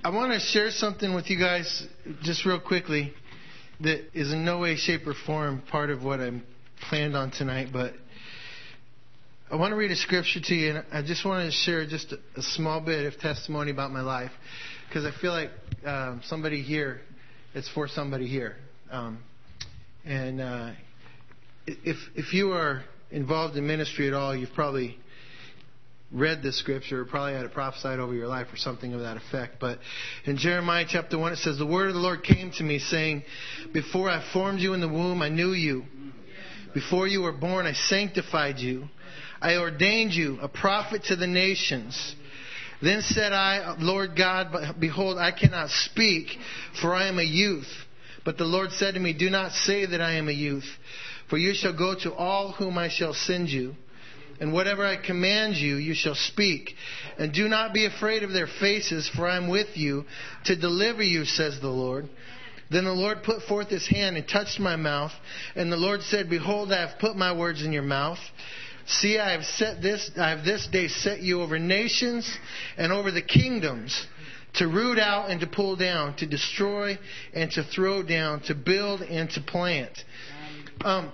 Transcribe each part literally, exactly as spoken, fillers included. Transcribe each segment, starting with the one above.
I want to share something with you guys just real quickly that is in no way, shape, or form part of what I'm planned on tonight, but I want to read a scripture to you, and I just want to share just a, a small bit of testimony about my life, because I feel like um, somebody here, it's for somebody here. Um, and uh, if if you are involved in ministry at all, you've probably read this scripture, or probably had it prophesied over your life or something of that effect. But in Jeremiah chapter one, it says, "The word of the Lord came to me, saying, Before I formed you in the womb, I knew you. Before you were born, I sanctified you. I ordained you a prophet to the nations. Then said I, Lord God, behold, I cannot speak, for I am a youth. But the Lord said to me, Do not say that I am a youth, for you shall go to all whom I shall send you. And whatever I command you, you shall speak. And do not be afraid of their faces, for I am with you to deliver you, says the Lord. Then the Lord put forth his hand and touched my mouth. And the Lord said, Behold, I have put my words in your mouth. See, I have set this, I have this day set you over nations and over the kingdoms, to root out and to pull down, to destroy and to throw down, to build and to plant." Um,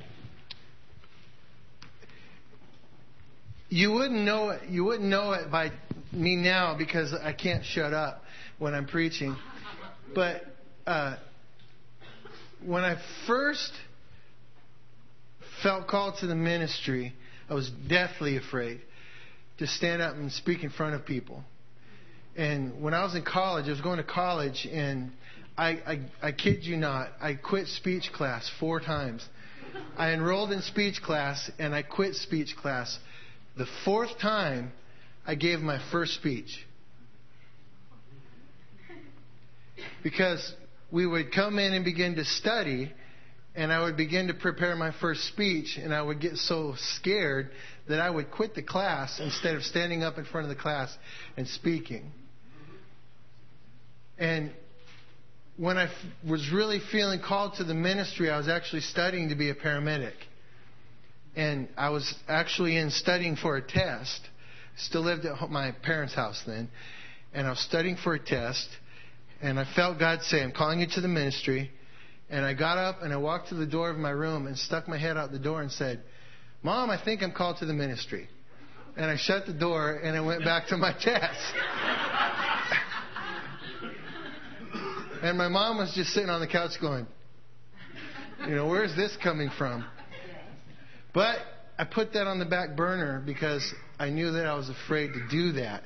you wouldn't know it. You wouldn't know it by me now, because I can't shut up when I'm preaching. But uh, when I first felt called to the ministry, I was deathly afraid to stand up and speak in front of people. And when I was in college, I was going to college, and I, I, I kid you not, I quit speech class four times. I enrolled in speech class, and I quit speech class. The fourth time, I gave my first speech. Because we would come in and begin to study, and I would begin to prepare my first speech, and I would get so scared that I would quit the class instead of standing up in front of the class and speaking. And when I f- was really feeling called to the ministry, I was actually studying to be a paramedic. And I was actually in studying for a test. Still lived at my parents' house then. And I was studying for a test, and I felt God say, I'm calling you to the ministry. And I got up and I walked to the door of my room and stuck my head out the door and said, Mom, I think I'm called to the ministry. And I shut the door and I went back to my test. And my mom was just sitting on the couch going, you know, where's this coming from? But I put that on the back burner because I knew that I was afraid to do that.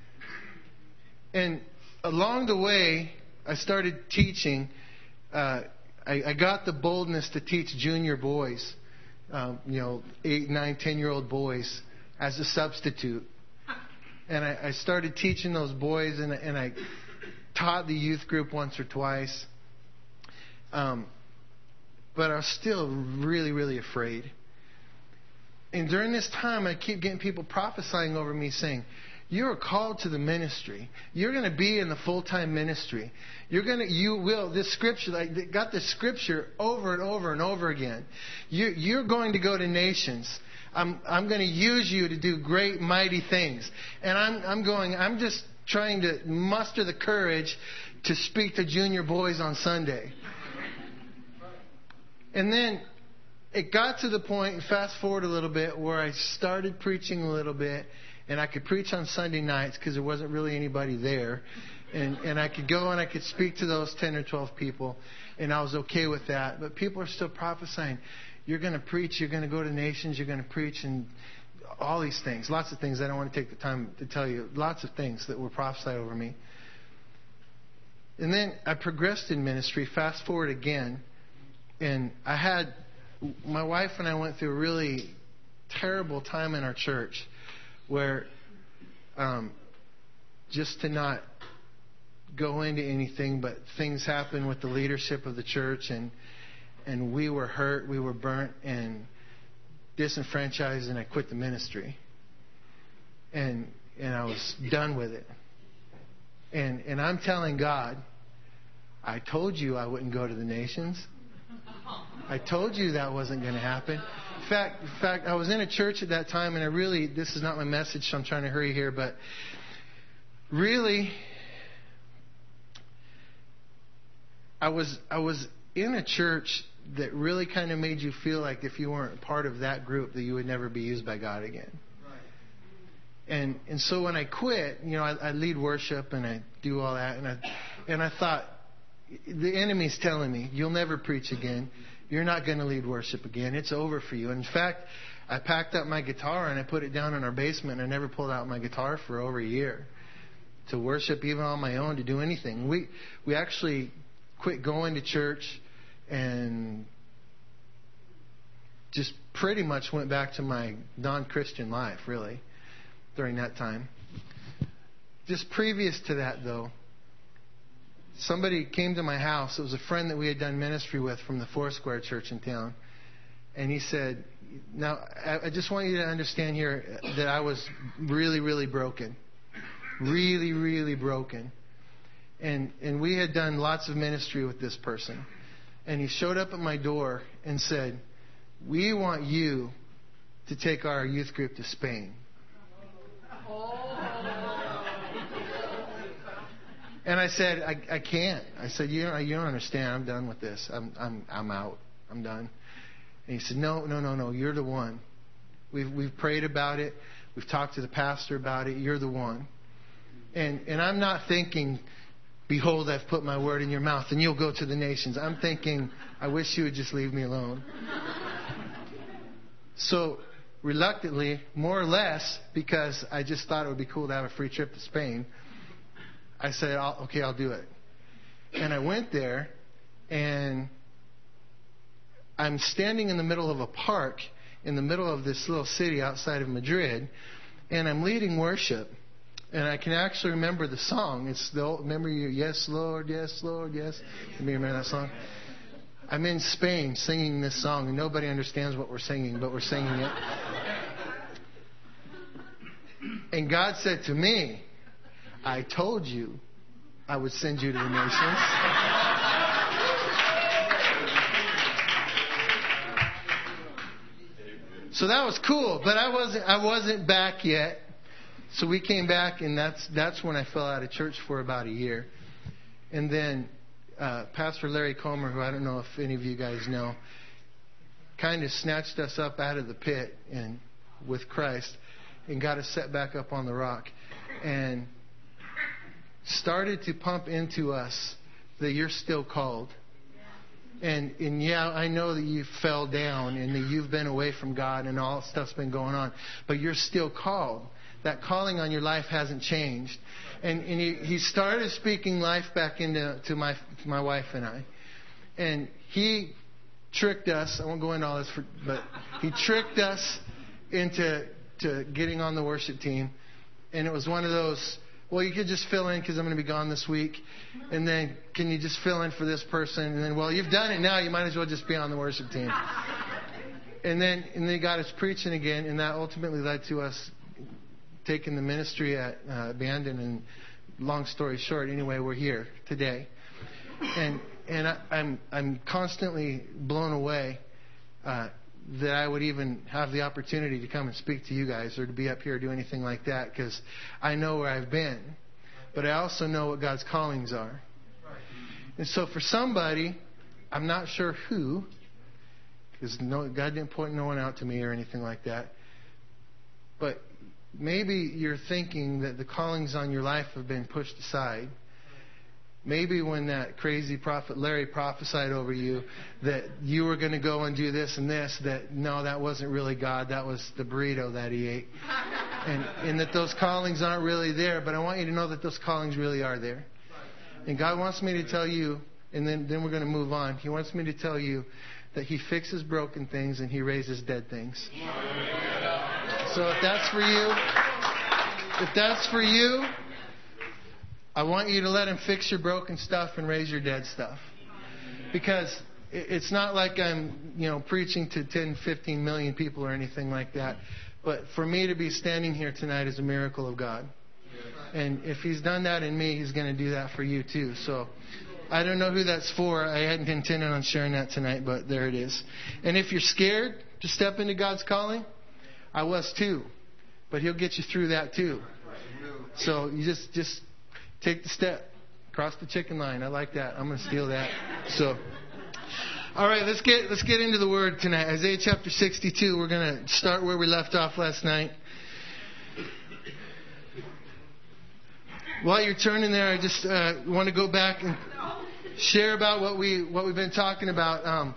And along the way, I started teaching. Uh, I, I got the boldness to teach junior boys, um, you know, eight, nine, ten-year-old boys as a substitute. And I, I started teaching those boys, and, and I taught the youth group once or twice. Um, but I was still really, really afraid. And during this time, I keep getting people prophesying over me saying, you're called to the ministry. You're going to be in the full-time ministry. You're going to, you will, this scripture, I got this scripture over and over and over again. You, you're going to go to nations. I'm, I'm going to use you to do great, mighty things. And I'm, I'm going, I'm just trying to muster the courage to speak to junior boys on Sunday. And then it got to the point, fast forward a little bit, where I started preaching a little bit. And I could preach on Sunday nights because there wasn't really anybody there. And, and I could go and I could speak to those ten or twelve people. And I was okay with that. But people are still prophesying. You're going to preach. You're going to go to nations. You're going to preach. And all these things. Lots of things. I don't want to take the time to tell you. Lots of things that were prophesied over me. And then I progressed in ministry. Fast forward again. And I had... My wife and I went through a really terrible time in our church, where um, just to not go into anything, but things happened with the leadership of the church, and and we were hurt, we were burnt and disenfranchised, and I quit the ministry. And and I was done with it. And and I'm telling God, I told you I wouldn't go to the nations. I told you that wasn't going to happen. In fact, in fact, I was in a church at that time, and I really, this is not my message, so I'm trying to hurry here, but really, I was I was in a church that really kind of made you feel like if you weren't part of that group that you would never be used by God again. And and so when I quit, you know, I, I lead worship and I do all that, and I and I thought, the enemy's telling me you'll never preach again, you're not going to lead worship again, it's over for you. In fact, I packed up my guitar and I put it down in our basement, and I never pulled out my guitar for over a year to worship even on my own, to do anything. We we actually quit going to church and just pretty much went back to my non-Christian life, really, during that time. Just previous to that, though, somebody came to my house. It was a friend that we had done ministry with from the Foursquare Church in town. And he said, now, I just want you to understand here that I was really, really broken. Really, really broken. And and we had done lots of ministry with this person. And he showed up at my door and said, we want you to take our youth group to Spain. And I said, I, I can't. I said, you don't, you don't understand. I'm done with this. I'm I'm I'm out. I'm done. And he said, no, no, no, no. You're the one. We've we've prayed about it. We've talked to the pastor about it. You're the one. And and I'm not thinking, behold, I've put my word in your mouth and you'll go to the nations. I'm thinking, I wish you would just leave me alone. So reluctantly, more or less, because I just thought it would be cool to have a free trip to Spain, I said, I'll, okay, I'll do it. And I went there, and I'm standing in the middle of a park in the middle of this little city outside of Madrid, and I'm leading worship. And I can actually remember the song. It's the old, remember you, yes, Lord, yes, Lord, yes. You remember that song? I'm in Spain singing this song, and nobody understands what we're singing, but we're singing it. And God said to me, I told you I would send you to the nations. So that was cool, but I wasn't I wasn't back yet. So we came back, and that's that's when I fell out of church for about a year. And then uh, Pastor Larry Comer, who I don't know if any of you guys know, kind of snatched us up out of the pit and with Christ and got us set back up on the rock and started to pump into us that you're still called. And, and yeah, I know that you fell down and that you've been away from God and all stuff's been going on, but you're still called. That calling on your life hasn't changed. And, and he, he started speaking life back into to my my wife and I. And he tricked us. I won't go into all this, for, but he tricked us into to getting on the worship team. And it was one of those, well, you could just fill in because I'm going to be gone this week. And then can you just fill in for this person? And then, well, you've done it now. You might as well just be on the worship team. And then and then he got us preaching again. And that ultimately led to us taking the ministry at uh, Abandon. And long story short, anyway, we're here today. And and I, I'm I'm constantly blown away uh, that I would even have the opportunity to come and speak to you guys or to be up here or do anything like that, because I know where I've been, but I also know what God's callings are. And so for somebody, I'm not sure who, because no, God didn't point no one out to me or anything like that, but maybe you're thinking that the callings on your life have been pushed aside. Maybe when that crazy prophet Larry prophesied over you that you were going to go and do this and this, that no, that wasn't really God. That was the burrito that he ate. And, and that those callings aren't really there. But I want you to know that those callings really are there. And God wants me to tell you, and then, then we're going to move on. He wants me to tell you that he fixes broken things and he raises dead things. So if that's for you, if that's for you, I want you to let him fix your broken stuff and raise your dead stuff. Because it's not like I'm, you know, preaching to ten, fifteen million people or anything like that. But for me to be standing here tonight is a miracle of God. And if he's done that in me, he's going to do that for you too. So I don't know who that's for. I hadn't intended on sharing that tonight, but there it is. And if you're scared to step into God's calling, I was too. But he'll get you through that too. So you just, just take the step. Cross the chicken line. I like that. I'm going to steal that. So, all right, let's get let's get into the Word tonight. Isaiah chapter sixty-two. We're going to start where we left off last night. While you're turning there, I just uh, want to go back and share about what we what we've been talking about. Um,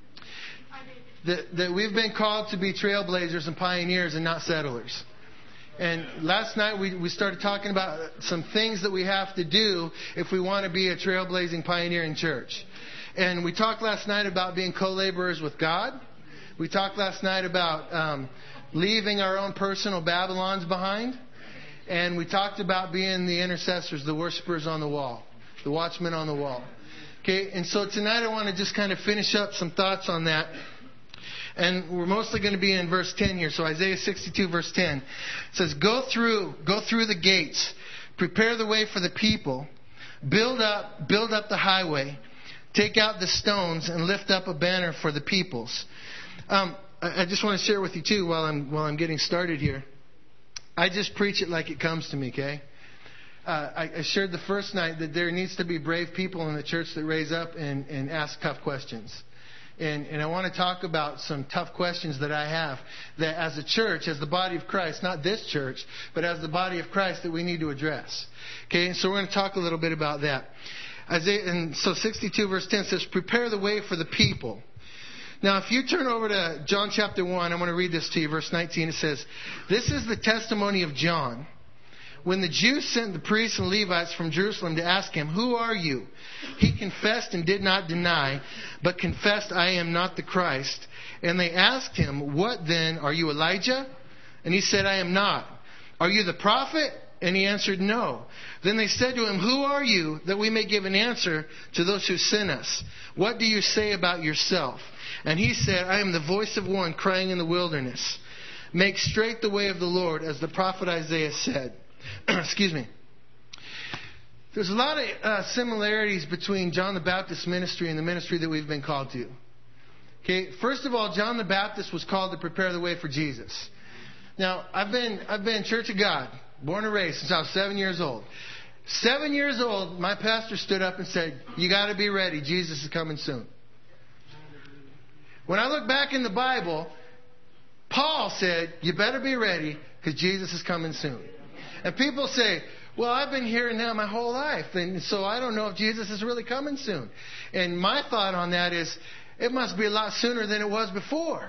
that that we've been called to be trailblazers and pioneers and not settlers. And last night we, we started talking about some things that we have to do if we want to be a trailblazing pioneering church. And we talked last night about being co-laborers with God. We talked last night about um, leaving our own personal Babylons behind. And we talked about being the intercessors, the worshipers on the wall, the watchmen on the wall. Okay, and so tonight I want to just kind of finish up some thoughts on that. And we're mostly going to be in verse ten here. So Isaiah sixty-two verse ten. It says, Go through, go through the gates, prepare the way for the people, build up, build up the highway, take out the stones and lift up a banner for the peoples. Um, I, I just want to share with you too while I'm, while I'm getting started here. I just preach it like it comes to me, okay? Uh, I, I shared the first night that there needs to be brave people in the church that raise up and, and ask tough questions. And, and I want to talk about some tough questions that I have that as a church, as the body of Christ, not this church, but as the body of Christ that we need to address. Okay, and so we're going to talk a little bit about that. Isaiah, and so sixty-two verse ten says, prepare the way for the people. Now, if you turn over to John chapter one, I'm going to read this to you. Verse nineteen, it says, This is the testimony of John. When the Jews sent the priests and Levites from Jerusalem to ask him, Who are you? He confessed and did not deny, but confessed, I am not the Christ. And they asked him, What then? Are you Elijah? And he said, I am not. Are you the prophet? And he answered, No. Then they said to him, Who are you, that we may give an answer to those who sent us? What do you say about yourself? And he said, I am the voice of one crying in the wilderness. Make straight the way of the Lord, as the prophet Isaiah said. Excuse me. There's a lot of uh, similarities between John the Baptist's ministry and the ministry that we've been called to. Okay, first of all, John the Baptist was called to prepare the way for Jesus. Now, I've been I've been Church of God, born and raised since I was seven years old. Seven years old, my pastor stood up and said, "You got to be ready. Jesus is coming soon." When I look back in the Bible, Paul said, "You better be ready because Jesus is coming soon." And people say, well, I've been hearing that my whole life, and so I don't know if Jesus is really coming soon. And my thought on that is, it must be a lot sooner than it was before.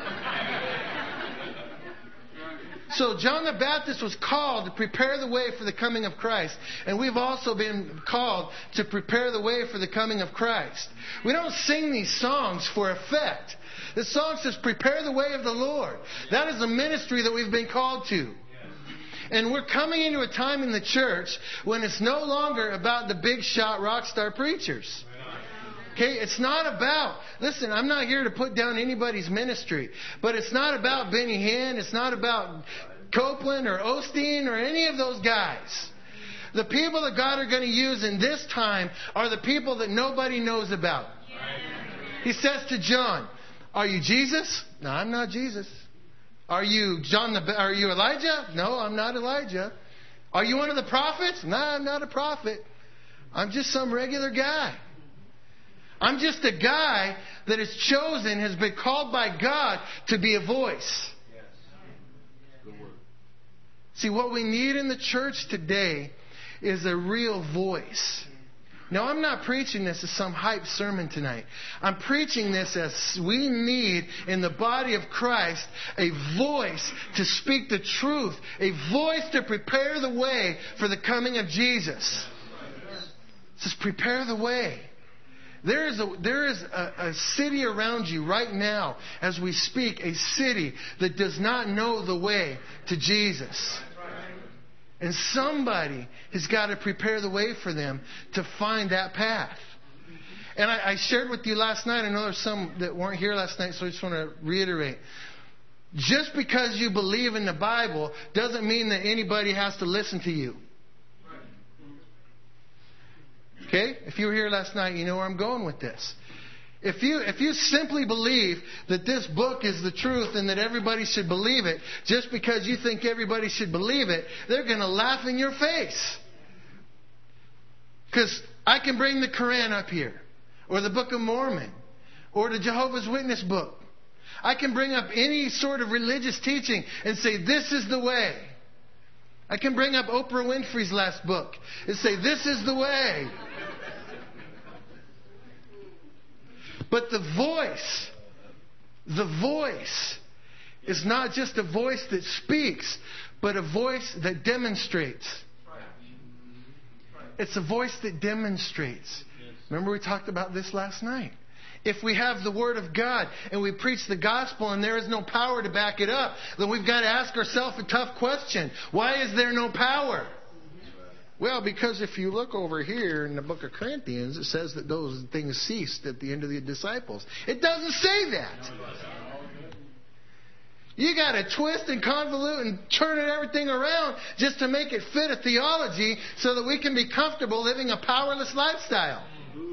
So John the Baptist was called to prepare the way for the coming of Christ. And we've also been called to prepare the way for the coming of Christ. We don't sing these songs for effect. The song says, prepare the way of the Lord. That is the ministry that we've been called to. And we're coming into a time in the church when it's no longer about the big shot rock star preachers. Okay, it's not about, listen, I'm not here to put down anybody's ministry, but it's not about Benny Hinn, it's not about Copeland or Osteen or any of those guys. The people that God are going to use in this time are the people that nobody knows about. He says to John, are you Jesus? No, I'm not Jesus. Are you John? The, are you Elijah? No, I'm not Elijah. Are you one of the prophets? No, I'm not a prophet. I'm just some regular guy. I'm just a guy that is chosen, has been called by God to be a voice. Yes. Good word. See, what we need in the church today is a real voice. Now, I'm not preaching this as some hype sermon tonight. I'm preaching this as we need in the body of Christ a voice to speak the truth, a voice to prepare the way for the coming of Jesus. It says, prepare the way. There is a, there is a, a city around you right now as we speak, a city that does not know the way to Jesus. And somebody has got to prepare the way for them to find that path. And I, I shared with you last night, I know there's some that weren't here last night, so I just want to reiterate. Just because you believe in the Bible doesn't mean that anybody has to listen to you. Okay? If you were here last night, you know where I'm going with this. If you if you simply believe that this book is the truth and that everybody should believe it, just because you think everybody should believe it, they're going to laugh in your face. Because I can bring the Quran up here, or the Book of Mormon, or the Jehovah's Witness book. I can bring up any sort of religious teaching and say, this is the way. I can bring up Oprah Winfrey's last book and say, this is the way. But the voice, the voice is not just a voice that speaks, but a voice that demonstrates. It's a voice that demonstrates. Remember we talked about this last night. If we have the Word of God and we preach the gospel and there is no power to back it up, then we've got to ask ourselves a tough question. Why is there no power? Well, because if you look over here in the book of Corinthians, it says that those things ceased at the end of the disciples. It doesn't say that. You got to twist and convolute and turn everything around just to make it fit a theology so that we can be comfortable living a powerless lifestyle.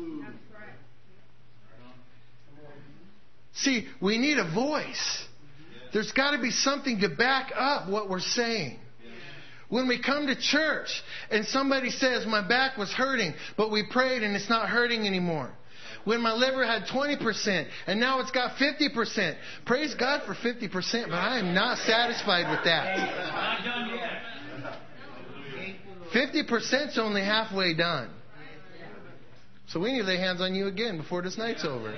See, we need a voice. There's got to be something to back up what we're saying. When we come to church and somebody says, my back was hurting, but we prayed and it's not hurting anymore. When my liver had twenty percent and now it's got fifty percent. Praise God for fifty percent, but I am not satisfied with that. fifty percent is only halfway done. So we need to lay hands on you again before this night's over.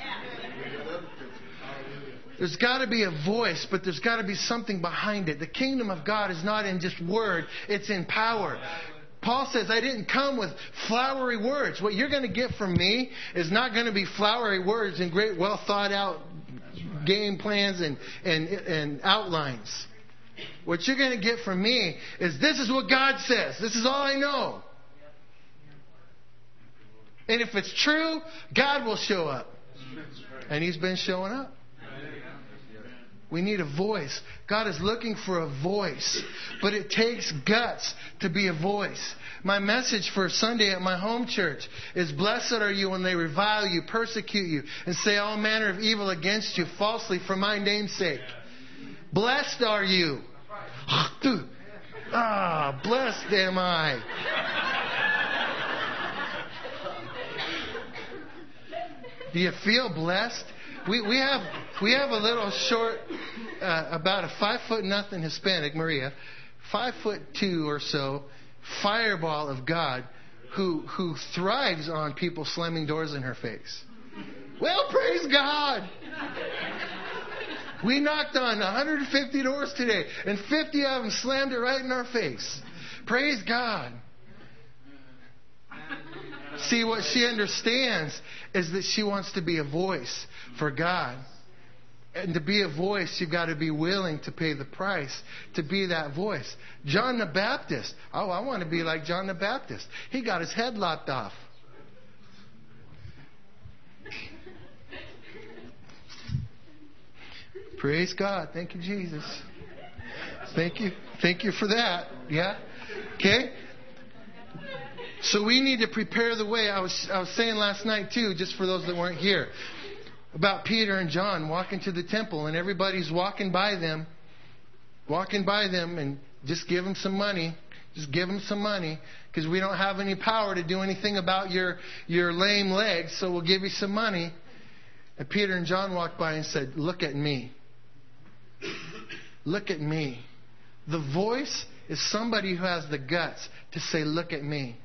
There's got to be a voice, but there's got to be something behind it. The kingdom of God is not in just word, it's in power. Paul says, I didn't come with flowery words. What you're going to get from me is not going to be flowery words and great, well thought out game plans and, and, and outlines. What you're going to get from me is this is what God says. This is all I know. And if it's true, God will show up. And He's been showing up. We need a voice. God is looking for a voice. But it takes guts to be a voice. My message for Sunday at my home church is, blessed are you when they revile you, persecute you, and say all manner of evil against you falsely for my name's sake. Blessed are you. Ah, blessed am I. Do you feel blessed? We we have we have a little short, uh, about a five foot nothing Hispanic, Maria, five foot two or so, fireball of God, who who thrives on people slamming doors in her face. Well, praise God. We knocked on one hundred fifty doors today, and fifty of them slammed it right in our face. Praise God. See, what she understands is that she wants to be a voice for God. And to be a voice, you've got to be willing to pay the price to be that voice. John the Baptist. Oh, I want to be like John the Baptist. He got his head lopped off. Praise God. Thank you, Jesus. Thank you. Thank you for that. Yeah? Okay? So we need to prepare the way. I was I was saying last night too, just for those that weren't here, about Peter and John walking to the temple, and everybody's walking by them, walking by them, and just give them some money. Just give them some money, because we don't have any power to do anything about your your lame legs, so we'll give you some money. And Peter and John walked by and said, "Look at me. Look at me." The voice is somebody who has the guts to say, "Look at me.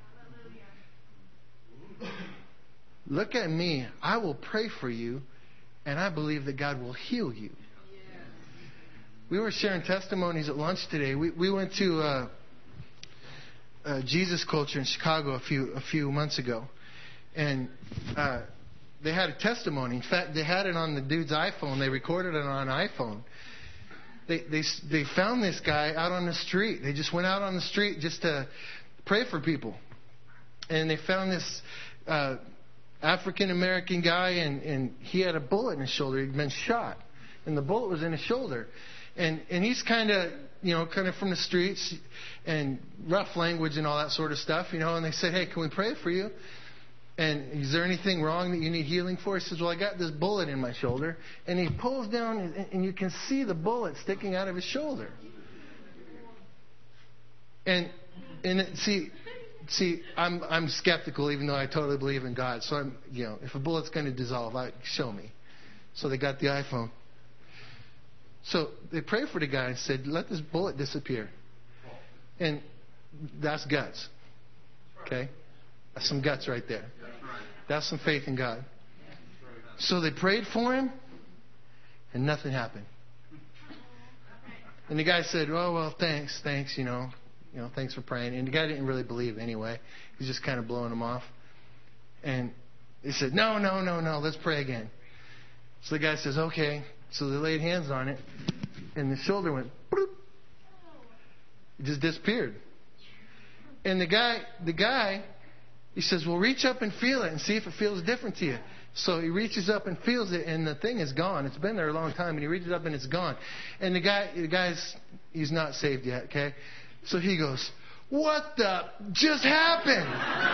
Look at me. I will pray for you, and I believe that God will heal you." We were sharing testimonies at lunch today. We we went to uh, uh, Jesus Culture in Chicago a few a few months ago, and uh, they had a testimony. In fact, they had it on the dude's iPhone. They recorded it on an iPhone. They they they found this guy out on the street. They just went out on the street just to pray for people, and they found this Uh, African American guy, and, and he had a bullet in his shoulder. He'd been shot, and the bullet was in his shoulder. And and he's kind of, you know, kind of from the streets and rough language and all that sort of stuff, you know. And they said, "Hey, can we pray for you? And is there anything wrong that you need healing for?" He says, "Well, I got this bullet in my shoulder." And he pulls down, and, and you can see the bullet sticking out of his shoulder. And and it, see. see, I'm I'm skeptical, even though I totally believe in God. So I'm, you know, if a bullet's going to dissolve, I, show me. So they got the iPhone. So they prayed for the guy and said, let this bullet disappear. And that's guts. Okay? That's some guts right there. That's some faith in God. So they prayed for him, and nothing happened. And the guy said, oh, well, thanks, thanks, you know. You know, thanks for praying. And the guy didn't really believe anyway. He's just kind of blowing him off. And he said, no, no, no, no, let's pray again. So the guy says, okay. So they laid hands on it, and the shoulder went, bloop. It just disappeared. And the guy, the guy, he says, well, reach up and feel it and see if it feels different to you. So he reaches up and feels it, and the thing is gone. It's been there a long time, and he reaches up, and it's gone. And the guy, the guy's, he's not saved yet, okay? So he goes, what the just happened?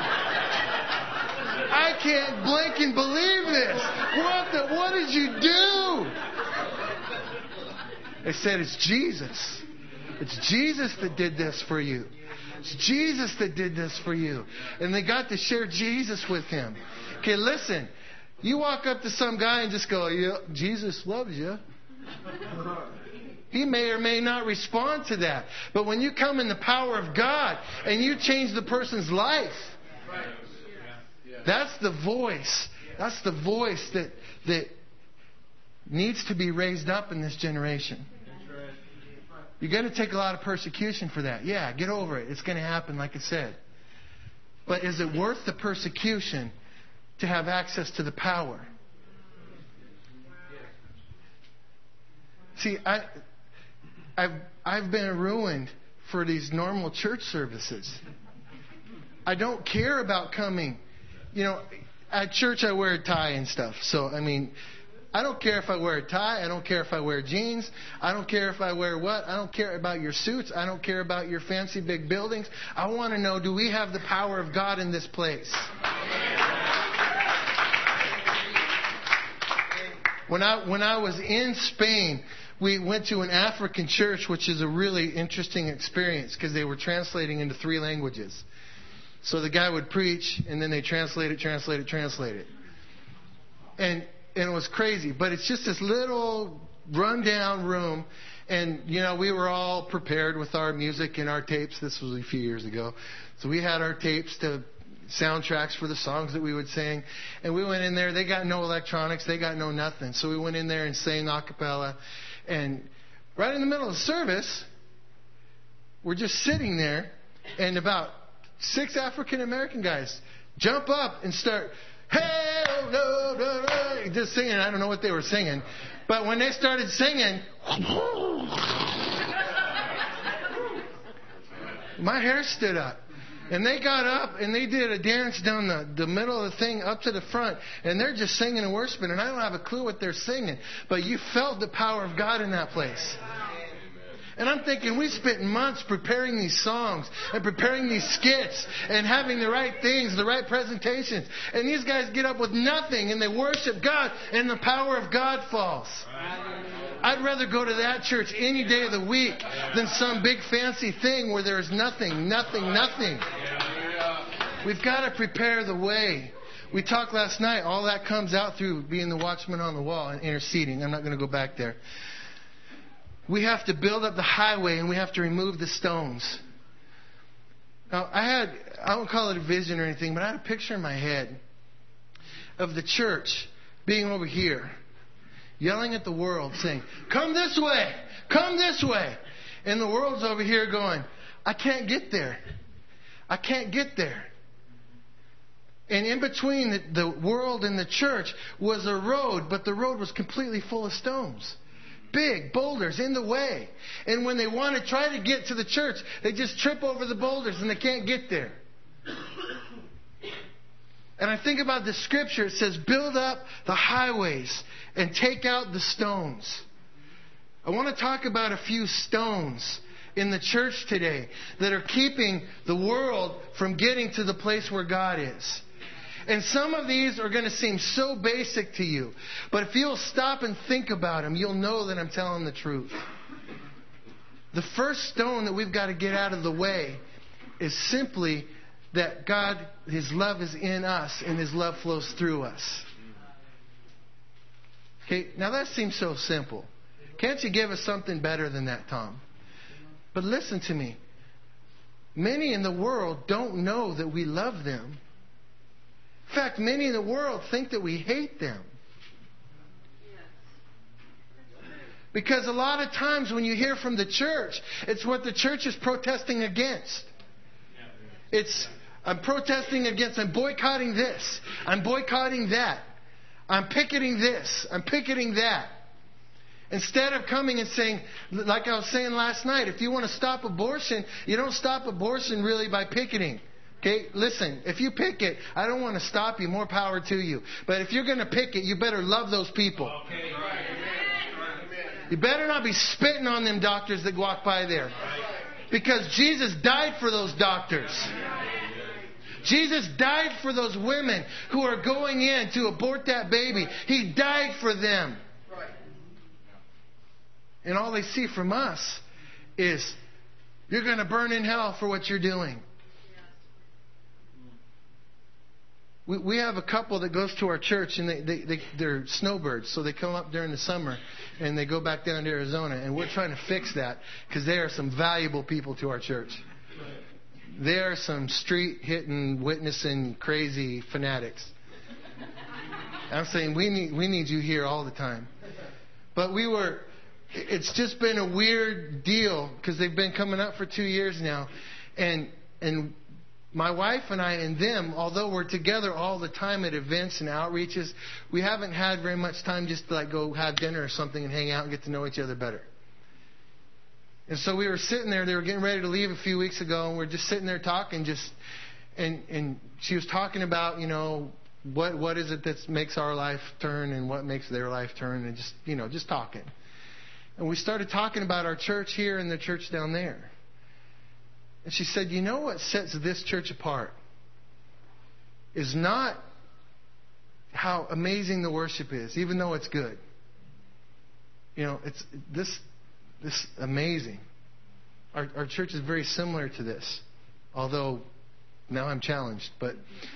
I can't blink and believe this. What the, what did you do? They said, it's Jesus. It's Jesus that did this for you. It's Jesus that did this for you. And they got to share Jesus with him. Okay, listen. You walk up to some guy and just go, yeah, Jesus loves you. He may or may not respond to that. But when you come in the power of God and you change the person's life, that's the voice. That's the voice that that needs to be raised up in this generation. You're going to take a lot of persecution for that. Yeah, get over it. It's going to happen, like I said. But is it worth the persecution to have access to the power? See, I, I've I've been ruined for these normal church services. I don't care about coming. You know, at church I wear a tie and stuff. So, I mean, I don't care if I wear a tie. I don't care if I wear jeans. I don't care if I wear what. I don't care about your suits. I don't care about your fancy big buildings. I want to know, do we have the power of God in this place? When I when I was in Spain, we went to an African church, which is a really interesting experience because they were translating into three languages. So the guy would preach, and then they translate it, translate it, translate it. And and it was crazy. But it's just this little rundown room. And, you know, we were all prepared with our music and our tapes. This was a few years ago. So we had our tapes to soundtracks for the songs that we would sing. And we went in there. They got no electronics. They got no nothing. So we went in there and sang a cappella. And right in the middle of the service, we're just sitting there, and about six African American guys jump up and start, hey, no, no, no, just singing. I don't know what they were singing. But when they started singing, my hair stood up. And they got up and they did a dance down the, the middle of the thing up to the front. And they're just singing and worshiping. And I don't have a clue what they're singing. But you felt the power of God in that place. And I'm thinking, we spent months preparing these songs and preparing these skits and having the right things, the right presentations. And these guys get up with nothing and they worship God and the power of God falls. I'd rather go to that church any day of the week than some big fancy thing where there's nothing, nothing, nothing. We've got to prepare the way. We talked last night, all that comes out through being the watchman on the wall and interceding. I'm not going to go back there. We have to build up the highway and we have to remove the stones. Now, I had, I don't call it a vision or anything, but I had a picture in my head of the church being over here, yelling at the world, saying, come this way, come this way. And the world's over here going, I can't get there. I can't get there. And in between the, the world and the church was a road, but the road was completely full of stones. Big boulders in the way. And when they want to try to get to the church, they just trip over the boulders and they can't get there. And I think about the scripture. It says, build up the highways and take out the stones. I want to talk about a few stones in the church today that are keeping the world from getting to the place where God is. And some of these are going to seem so basic to you. But if you'll stop and think about them, you'll know that I'm telling the truth. The first stone that we've got to get out of the way is simply that God, His love is in us and His love flows through us. Okay, now that seems so simple. Can't you give us something better than that, Tom? But listen to me. Many in the world don't know that we love them. In fact, many in the world think that we hate them. Because a lot of times when you hear from the church, it's what the church is protesting against. It's, I'm protesting against, I'm boycotting this, I'm boycotting that, I'm picketing this, I'm picketing that. Instead of coming and saying, like I was saying last night, if you want to stop abortion, you don't stop abortion really by picketing. Okay, listen, if you picket, I don't want to stop you, more power to you. But if you're going to picket, you better love those people. Okay. You better not be spitting on them doctors that walk by there. Because Jesus died for those doctors. Jesus died for those women who are going in to abort that baby. He died for them. And all they see from us is, you're going to burn in hell for what you're doing. We, we have a couple that goes to our church, and they, they, they, they're snowbirds. So they come up during the summer, and they go back down to Arizona. And we're trying to fix that, because they are some valuable people to our church. They are some street-hitting, witnessing, crazy fanatics. I'm saying we need, we need you here all the time. But we were... It's just been a weird deal because they've been coming up for two years now. And and my wife and I and them, although we're together all the time at events and outreaches, we haven't had very much time just to like go have dinner or something and hang out and get to know each other better. And so we were sitting there. They were getting ready to leave a few weeks ago, and we're just sitting there talking. Just and and she was talking about, you know, what what is it that makes our life turn and what makes their life turn, and just, you know, just talking. And we started talking about our church here and the church down there. And she said, you know what sets this church apart is not how amazing the worship is, even though it's good. You know, it's this this amazing. Our, our church is very similar to this, although now I'm challenged. But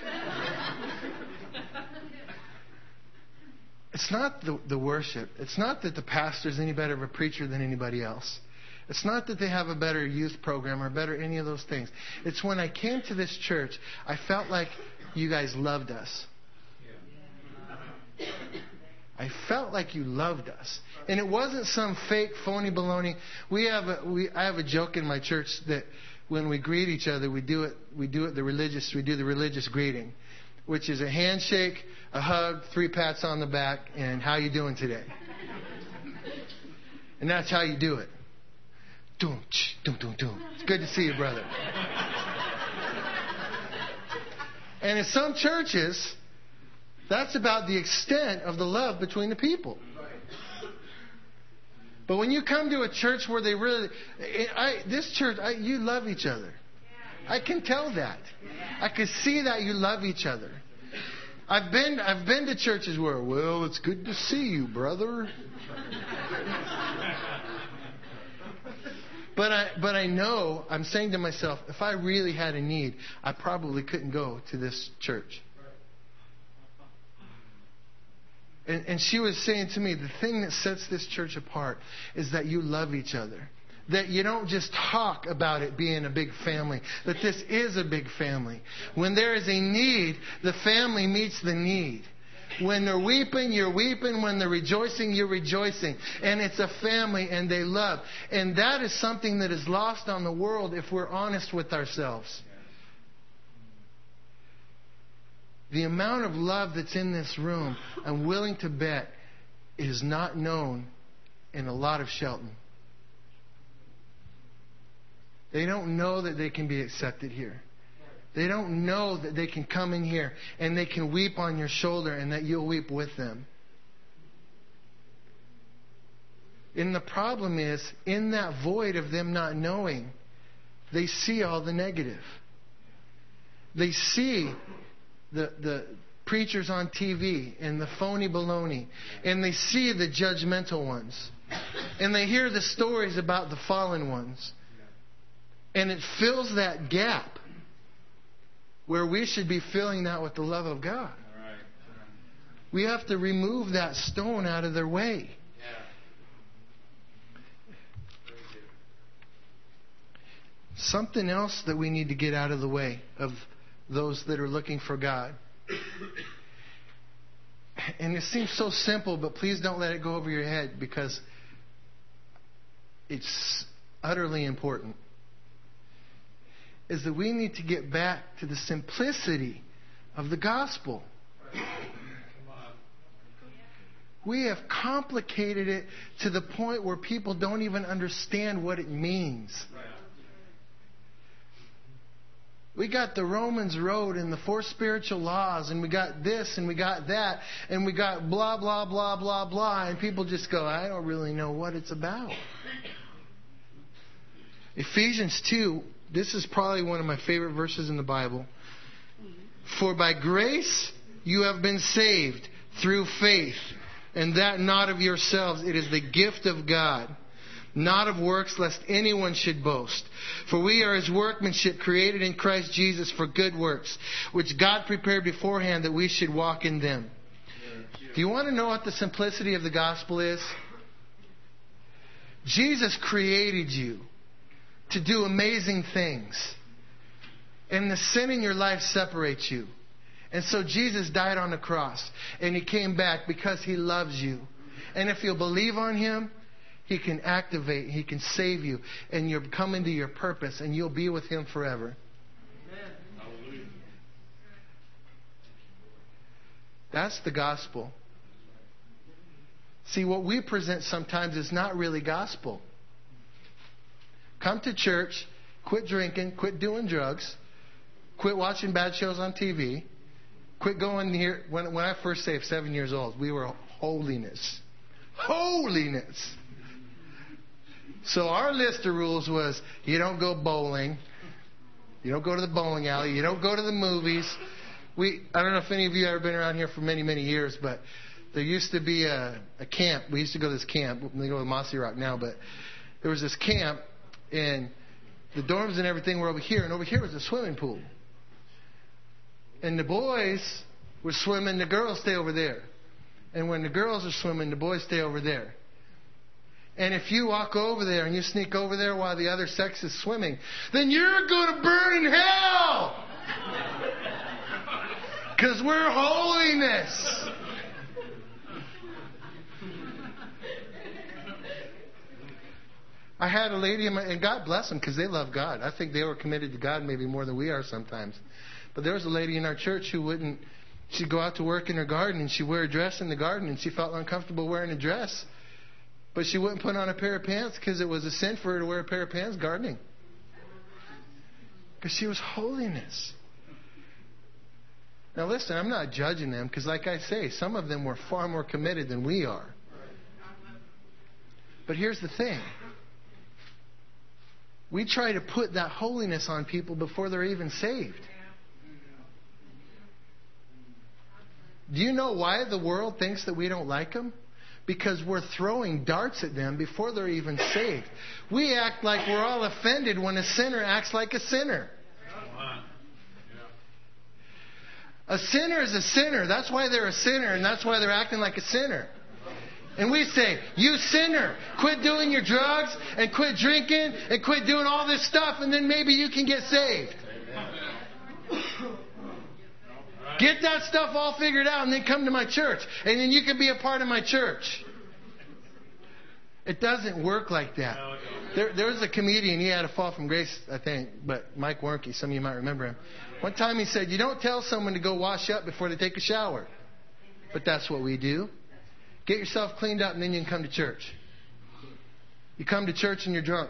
it's not the, the worship. It's not that the pastor is any better of a preacher than anybody else. It's not that they have a better youth program or better any of those things. It's when I came to this church, I felt like you guys loved us. I felt like you loved us. And it wasn't some fake, phony baloney. We have a, we, I have a joke in my church that when we greet each other, we do it, we do it the religious, we do the religious greeting, which is a handshake, a hug, three pats on the back, and how you doing today? And that's how you do it. Doom, doom, doom, doom. It's good to see you, brother. And in some churches, that's about the extent of the love between the people. But when you come to a church where they really, I, this church, I, you love each other. I can tell that. I can see that you love each other. I've been, I've been to churches where, well, it's good to see you, brother. But I, but I know, I'm saying to myself, if I really had a need, I probably couldn't go to this church. And, and she was saying to me, the thing that sets this church apart is that you love each other. That you don't just talk about it being a big family. That this is a big family. When there is a need, the family meets the need. When they're weeping, you're weeping. When they're rejoicing, you're rejoicing. And it's a family and they love. And that is something that is lost on the world if we're honest with ourselves. The amount of love that's in this room, I'm willing to bet, is not known in a lot of Shelton. They don't know that they can be accepted here. They don't know that they can come in here and they can weep on your shoulder and that you'll weep with them. And the problem is, in that void of them not knowing, they see all the negative. They see the, the preachers on T V and the phony baloney. And they see the judgmental ones. And they hear the stories about the fallen ones. And it fills that gap. where we should be filling that with the love of God. We have to remove that stone out of their way. Something else that we need to get out of the way of those that are looking for God. And it seems so simple, but please don't let it go over your head, because it's utterly important. Is that we need to get back to the simplicity of the gospel. We have complicated it to the point where people don't even understand what it means. We got the Romans Road and the four spiritual laws, and we got this and we got that, and we got blah, blah, blah, blah, blah, and people just go, I don't really know what it's about. Ephesians two, this is probably one of my favorite verses in the Bible. For by grace you have been saved through faith, and that not of yourselves. It is the gift of God, not of works, lest anyone should boast. For we are His workmanship, created in Christ Jesus for good works, which God prepared beforehand that we should walk in them. Do you want to know what the simplicity of the gospel is? Jesus created you to do amazing things. And the sin in your life separates you. And so Jesus died on the cross. And He came back because He loves you. And if you'll believe on Him, He can activate, He can save you. And you'll come into your purpose and you'll be with Him forever. Amen. That's the gospel. See, what we present sometimes is not really gospel. Come to church, quit drinking, quit doing drugs, quit watching bad shows on T V, quit going here. When, when I first saved, seven years old, we were holiness. Holiness. So our list of rules was, you don't go bowling, you don't go to the bowling alley, you don't go to the movies. We I don't know if any of you have ever been around here for many, many years, but there used to be a, a camp. We used to go to this camp. We go to Mossy Rock now, but there was this camp, and the dorms and everything were over here, and over here was a swimming pool. And the boys were swimming, the girls stay over there. And when the girls are swimming, the boys stay over there. And if you walk over there and you sneak over there while the other sex is swimming, then you're going to burn in hell! Because we're holiness! I had a lady, in my, and God bless them because they love God. I think they were committed to God maybe more than we are sometimes. But there was a lady in our church who wouldn't, she'd go out to work in her garden and she'd wear a dress in the garden, and she felt uncomfortable wearing a dress. But she wouldn't put on a pair of pants because it was a sin for her to wear a pair of pants gardening. Because she was holiness. Now listen, I'm not judging them because like I say, some of them were far more committed than we are. But here's the thing. We try to put that holiness on people before they're even saved. Do you know why the world thinks that we don't like them? Because we're throwing darts at them before they're even saved. We act like we're all offended when a sinner acts like a sinner. A sinner is a sinner. That's why they're a sinner, and that's why they're acting like a sinner. And we say, you sinner, quit doing your drugs and quit drinking and quit doing all this stuff, and then maybe you can get saved. Get that stuff all figured out and then come to my church. And then you can be a part of my church. It doesn't work like that. There, there was a comedian, he had a fall from grace, I think, but Mike Warnke, some of you might remember him. One time he said, you don't tell someone to go wash up before they take a shower. But that's what we do. Get yourself cleaned up and then you can come to church. You come to church and you're drunk.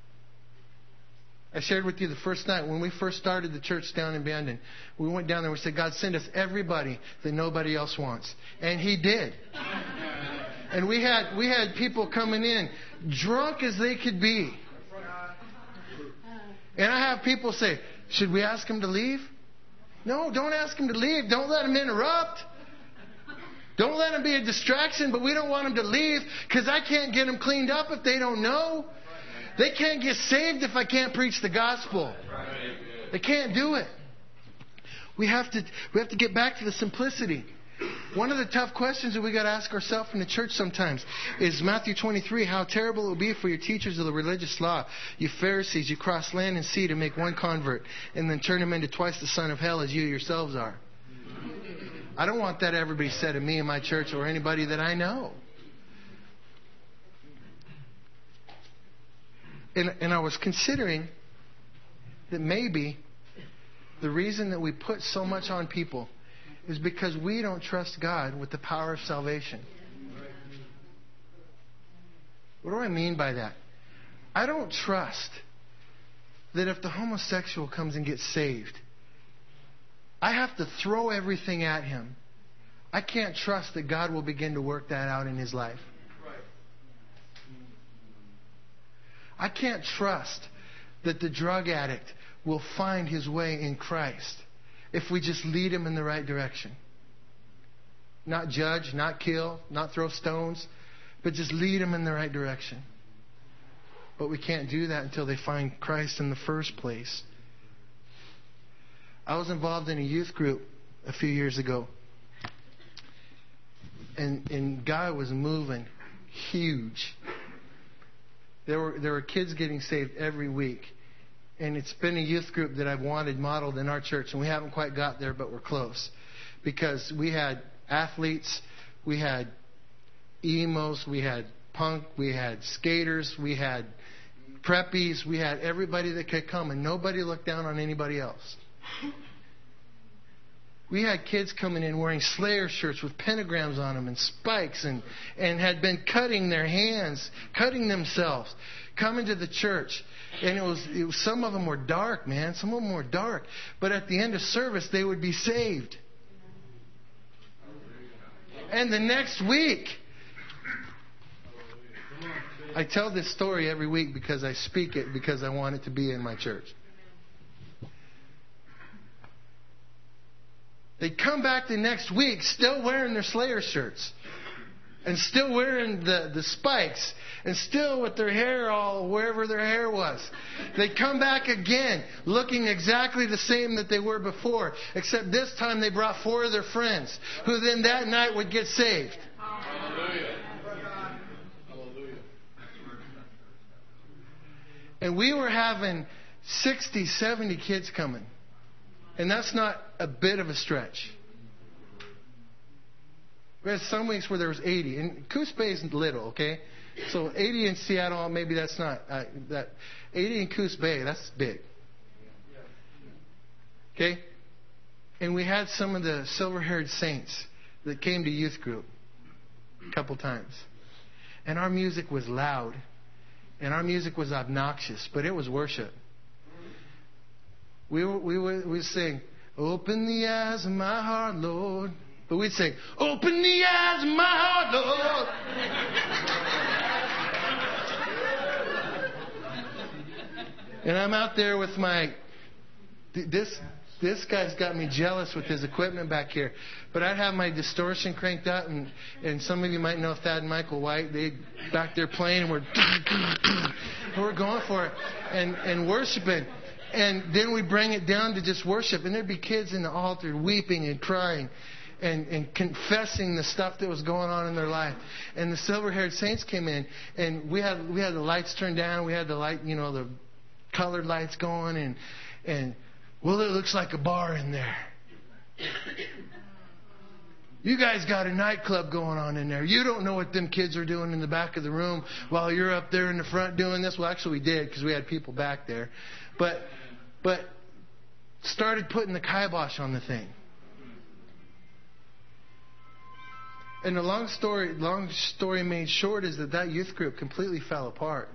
I shared with you the first night when we first started the church down in Bandon. We went down there and we said, God, send us everybody that nobody else wants. And He did. And we had we had people coming in drunk as they could be. And I have people say, should we ask them to leave? No, don't ask them to leave. Don't let them interrupt. Don't let them be a distraction, but we don't want them to leave because I can't get them cleaned up if they don't know. They can't get saved if I can't preach the gospel. They can't do it. We have to we have to get back to the simplicity. One of the tough questions that we got to ask ourselves in the church sometimes is Matthew twenty-three, how terrible it will be for your teachers of the religious law, you Pharisees, you cross land and sea to make one convert and then turn him into twice the son of hell as you yourselves are. I don't want that to ever be said of me in my church or anybody that I know. And, and I was considering that maybe the reason that we put so much on people is because we don't trust God with the power of salvation. What do I mean by that? I don't trust that if the homosexual comes and gets saved, I have to throw everything at him. I can't trust that God will begin to work that out in his life. I can't trust that the drug addict will find his way in Christ if we just lead him in the right direction. Not judge, not kill, not throw stones, but just lead him in the right direction. But we can't do that until they find Christ in the first place. I was involved in a youth group a few years ago. And, and God was moving huge. There were, there were kids getting saved every week. And it's been a youth group that I've wanted modeled in our church. And we haven't quite got there, but we're close. Because we had athletes, we had emos, we had punk, we had skaters, we had preppies, we had everybody that could come. And nobody looked down on anybody else. We had kids coming in wearing Slayer shirts with pentagrams on them and spikes and, and had been cutting their hands, cutting themselves, coming to the church. And it was, it was some of them were dark, man. Some of them were dark. But at the end of service, they would be saved. And the next week, I tell this story every week because I speak it because I want it to be in my church. They come back the next week still wearing their Slayer shirts and still wearing the, the spikes and still with their hair all wherever their hair was. They come back again looking exactly the same that they were before, except this time they brought four of their friends who then that night would get saved. Hallelujah. And we were having sixty, seventy kids coming. And that's not a bit of a stretch. We had some weeks where there was eighty. And Coos Bay isn't little, okay? So eighty in Seattle, maybe that's not. Uh, that eighty in Coos Bay, that's big. Okay? And we had some of the silver-haired saints that came to youth group a couple times. And our music was loud. And our music was obnoxious, but it was worship. We would, we would we'd sing, open the eyes of my heart, Lord. But we'd sing, open the eyes of my heart, Lord. And I'm out there with my, this this guy's got me jealous with his equipment back here. But I'd have my distortion cranked up, and, and some of you might know Thad and Michael White. They back there playing, and we're, we're going for it and, and worshiping. And then we bring it down to just worship. And there'd be kids in the altar weeping and crying and, and confessing the stuff that was going on in their life. And the silver-haired saints came in. And we had we had the lights turned down. We had the light, you know, the colored lights going. And, and well, it looks like a bar in there. You guys got a nightclub going on in there. You don't know what them kids are doing in the back of the room while you're up there in the front doing this. Well, actually, we did because we had people back there. But... But started putting the kibosh on the thing. And the long story, long story made short is that that youth group completely fell apart.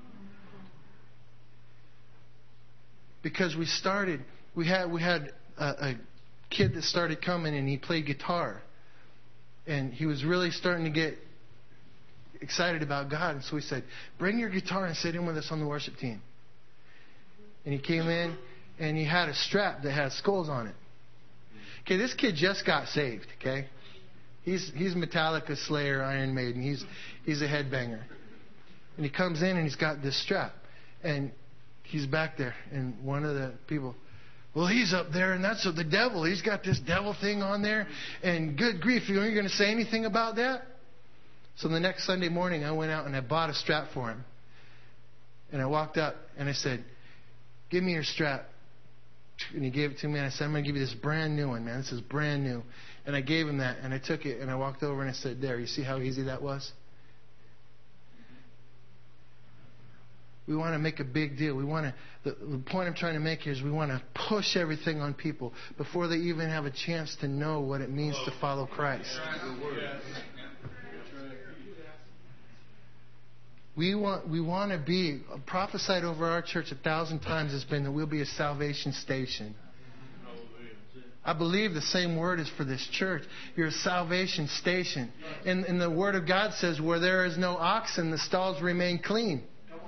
Because we started, we had we had a, a kid that started coming and he played guitar. And he was really starting to get excited about God. And so we said, bring your guitar and sit in with us on the worship team. And he came in, and he had a strap that had skulls on it. Okay, this kid just got saved, okay? He's he's Metallica, Slayer, Iron Maiden. He's he's a headbanger. And he comes in, and he's got this strap. And he's back there. And one of the people, Well, he's up there, and that's the devil. He's got this devil thing on there. And good grief, are you going to say anything about that? So the next Sunday morning, I went out and I bought a strap for him. And I walked up and I said, give me your strap. And he gave it to me, and I said, I'm going to give you this brand new one, man. This is brand new. And I gave him that, and I took it, and I walked over and I said, there, you see how easy that was? We want to make a big deal. We want to. The, the point I'm trying to make here is we want to push everything on people before they even have a chance to know what it means to follow Christ. We want we want to be prophesied over our church a thousand times has been that we'll be a salvation station. I believe the same word is for this church. You're a salvation station. And, and the Word of God says, where there is no oxen, the stalls remain clean.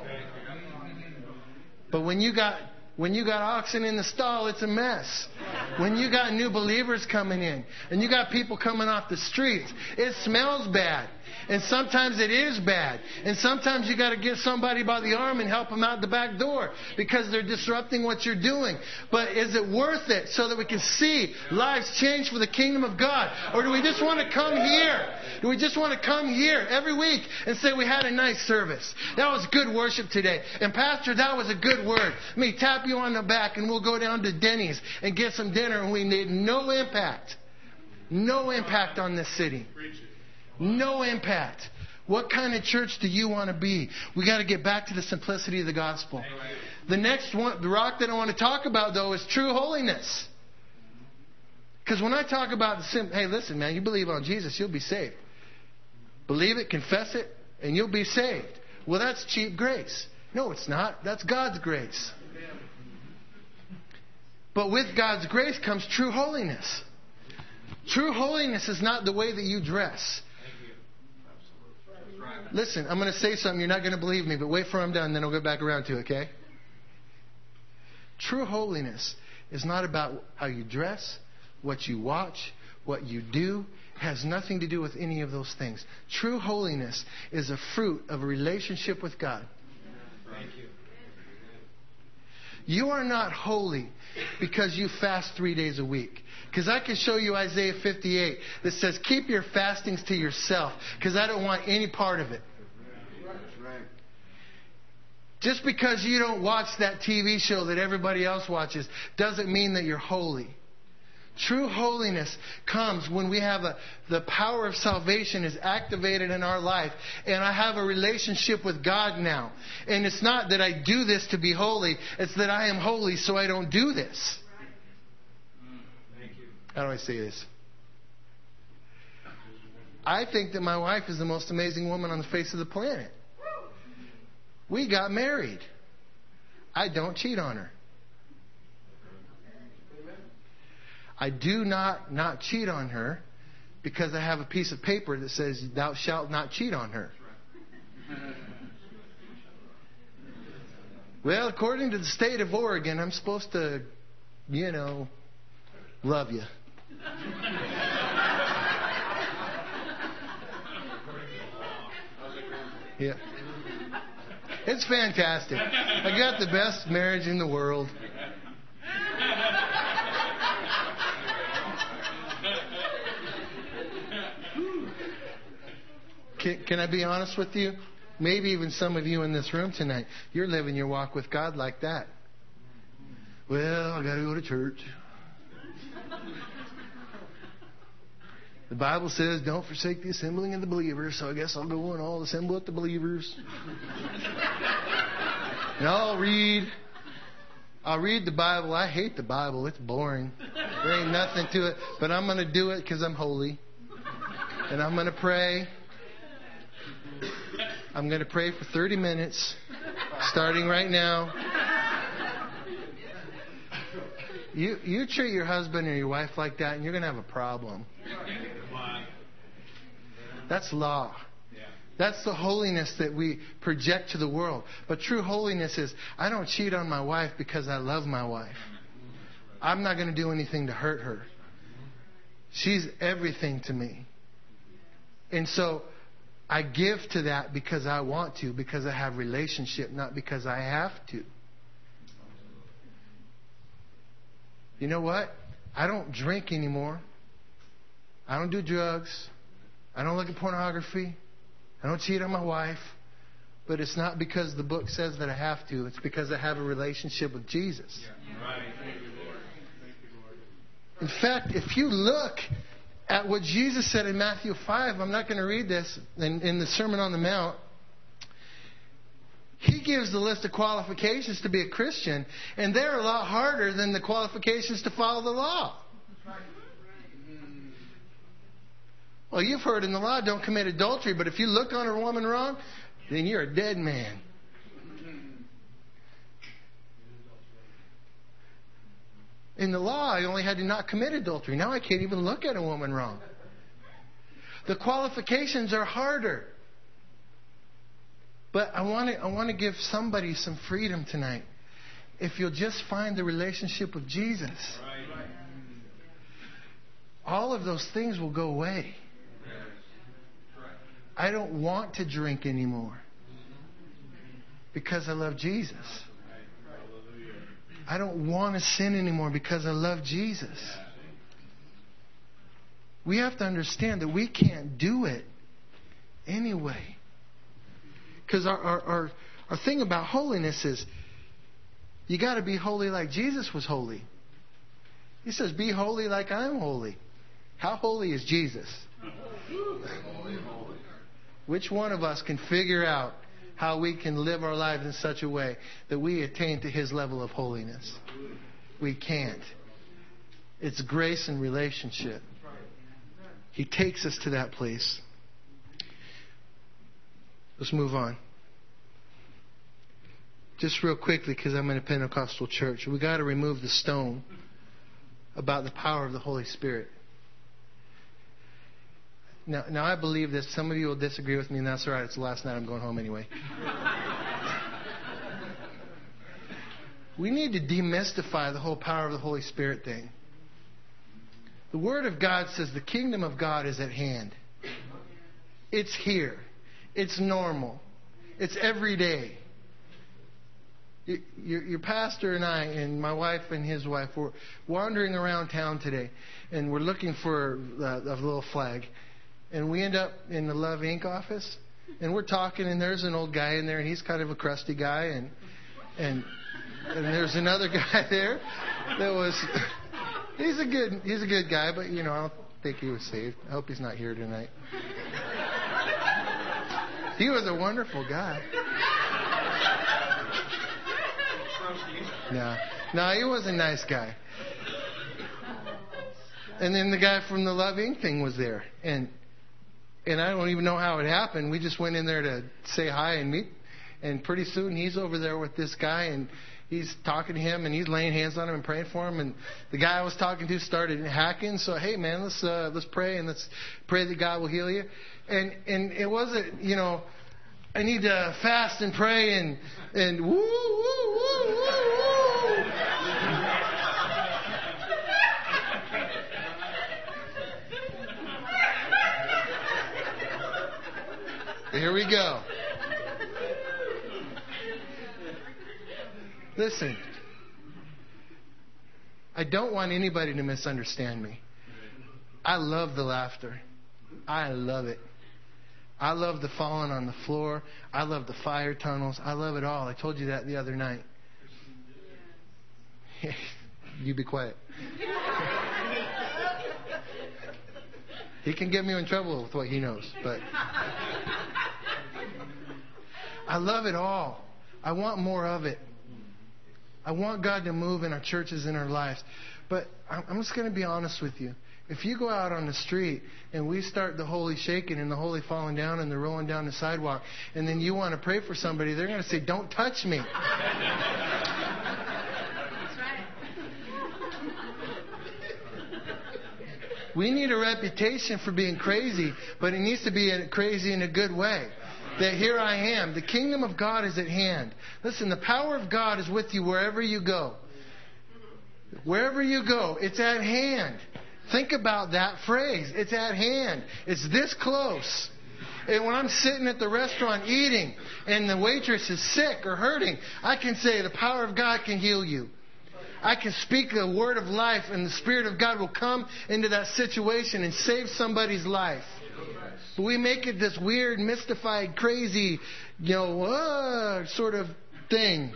But when you got when you got oxen in the stall, it's a mess. When you got new believers coming in and you got people coming off the streets, it smells bad. And sometimes it is bad. And sometimes you got to get somebody by the arm and help them out the back door because they're disrupting what you're doing. But is it worth it so that we can see lives change for the kingdom of God? Or do we just want to come here? Do we just want to come here every week and say we had a nice service? That was good worship today. And Pastor, that was a good word. Let me tap you on the back and we'll go down to Denny's and get some dinner, and we need no impact. No impact on this city. No impact. What kind of church do you want to be? We got to get back to the simplicity of the gospel. The next one, the rock that I want to talk about, though, is true holiness. Because when I talk about the sim, hey, listen, man, you believe on Jesus, you'll be saved. Believe it, confess it, and you'll be saved. Well, that's cheap grace. No, it's not. That's God's grace. But with God's grace comes true holiness. True holiness is not the way that you dress. Listen, I'm going to say something. You're not going to believe me, but wait for I'm done, then I'll go back around to it, okay? True holiness is not about how you dress, what you watch, what you do. It has nothing to do with any of those things. True holiness is a fruit of a relationship with God. Thank you. You are not holy because you fast three days a week. Because I can show you Isaiah fifty-eight that says, keep your fastings to yourself because I don't want any part of it. Just because you don't watch that T V show that everybody else watches doesn't mean that you're holy. True holiness comes when we have a, the power of salvation is activated in our life, and I have a relationship with God now. And it's not that I do this to be holy, it's that I am holy so I don't do this. How do I say this? I think that my wife is the most amazing woman on the face of the planet. We got married. I don't cheat on her. I do not not cheat on her because I have a piece of paper that says, thou shalt not cheat on her. Well, according to the state of Oregon, I'm supposed to, you know, love you. Yeah. It's fantastic. I got the best marriage in the world. Can, can I be honest with you? Maybe even some of you in this room tonight, you're living your walk with God like that. Well, I got to go to church. The Bible says, don't forsake the assembling of the believers, so I guess I'll go and I'll assemble with the believers. And I'll read. I'll read the Bible. I hate the Bible. It's boring. There ain't nothing to it. But I'm going to do it because I'm holy. And I'm going to pray. I'm going to pray for thirty minutes, starting right now. You you treat your husband or your wife like that, and you're going to have a problem. That's law. That's the holiness that we project to the world. But true holiness is, I don't cheat on my wife because I love my wife. I'm not going to do anything to hurt her. She's everything to me. And so I give to that because I want to, because I have relationship, not because I have to. You know what? I don't drink anymore. I don't do drugs. I don't look at pornography. I don't cheat on my wife. But it's not because the book says that I have to. It's because I have a relationship with Jesus. Yeah. Right. Thank you, Lord. Thank you, Lord. In fact, if you look at what Jesus said in Matthew five, I'm not going to read this, in, in the Sermon on the Mount, He gives the list of qualifications to be a Christian, and they're a lot harder than the qualifications to follow the law. Well, you've heard in the law, don't commit adultery, but if you look on a woman wrong, then you're a dead man. In the law, I only had to not commit adultery. Now I can't even look at a woman wrong. The qualifications are harder. But I want to I want to give somebody some freedom tonight. If you'll just find the relationship with Jesus, all of those things will go away. I don't want to drink anymore because I love Jesus. I don't want to sin anymore because I love Jesus. We have to understand that we can't do it anyway. Because our, our, our, our thing about holiness is you got to be holy like Jesus was holy. He says, be holy like I'm holy. How holy is Jesus? Which one of us can figure out how we can live our lives in such a way that we attain to His level of holiness? We can't. It's grace and relationship. He takes us to that place. Let's move on. Just real quickly, because I'm in a Pentecostal church. We got to remove the stone about the power of the Holy Spirit. Now, now I believe this. Some of you will disagree with me, and that's all right. It's the last night. I'm going home anyway. We need to demystify the whole power of the Holy Spirit thing. The Word of God says the kingdom of God is at hand. It's here. It's normal. It's every day. Your, your pastor and I and my wife and his wife were wandering around town today, and we're looking for a, a little flag. And we end up in the Love Incorporated office, and we're talking, and there's an old guy in there, and he's kind of a crusty guy, and and and there's another guy there that was he's a good he's a good guy, but you know I don't think he was saved. I hope he's not here tonight. He was a wonderful guy. No, no, he was a nice guy. And then the guy from the Love Incorporated thing was there, and and I don't even know how it happened. We just went in there to say hi and meet, and pretty soon he's over there with this guy, and he's talking to him, and he's laying hands on him and praying for him. And the guy I was talking to started hacking. So hey, man, let's uh, let's pray and let's pray that God will heal you. And and it wasn't, you know, I need to fast and pray and and woo woo woo woo woo. Here we go. Listen, I don't want anybody to misunderstand me. I love the laughter. I love it. I love the falling on the floor. I love the fire tunnels. I love it all. I told you that the other night. You be quiet. He can get me in trouble with what he knows, but I love it all. I want more of it. I want God to move in our churches, in our lives. But I'm just going to be honest with you. If you go out on the street and we start the holy shaking and the holy falling down and the rolling down the sidewalk, and then you want to pray for somebody, they're going to say, "Don't touch me." That's right. We need a reputation for being crazy, but it needs to be crazy in a good way. That here I am. The kingdom of God is at hand. Listen, the power of God is with you wherever you go. Wherever you go, it's at hand. Think about that phrase. It's at hand. It's this close. And when I'm sitting at the restaurant eating and the waitress is sick or hurting, I can say the power of God can heal you. I can speak a word of life and the Spirit of God will come into that situation and save somebody's life. But we make it this weird, mystified, crazy, you know, uh, sort of thing.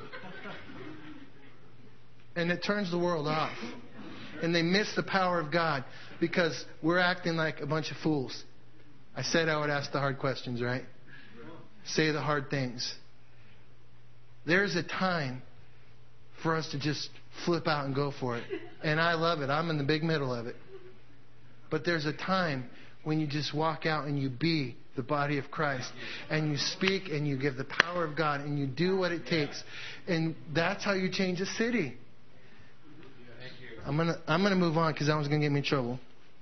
And it turns the world off. And they miss the power of God because we're acting like a bunch of fools. I said I would ask the hard questions, right? Say the hard things. There's a time for us to just flip out and go for it. And I love it. I'm in the big middle of it. But there's a time when you just walk out and you be the body of Christ. And you speak and you give the power of God and you do what it takes. And that's how you change a city. I'm gonna I'm gonna move on because that one's gonna get me in trouble.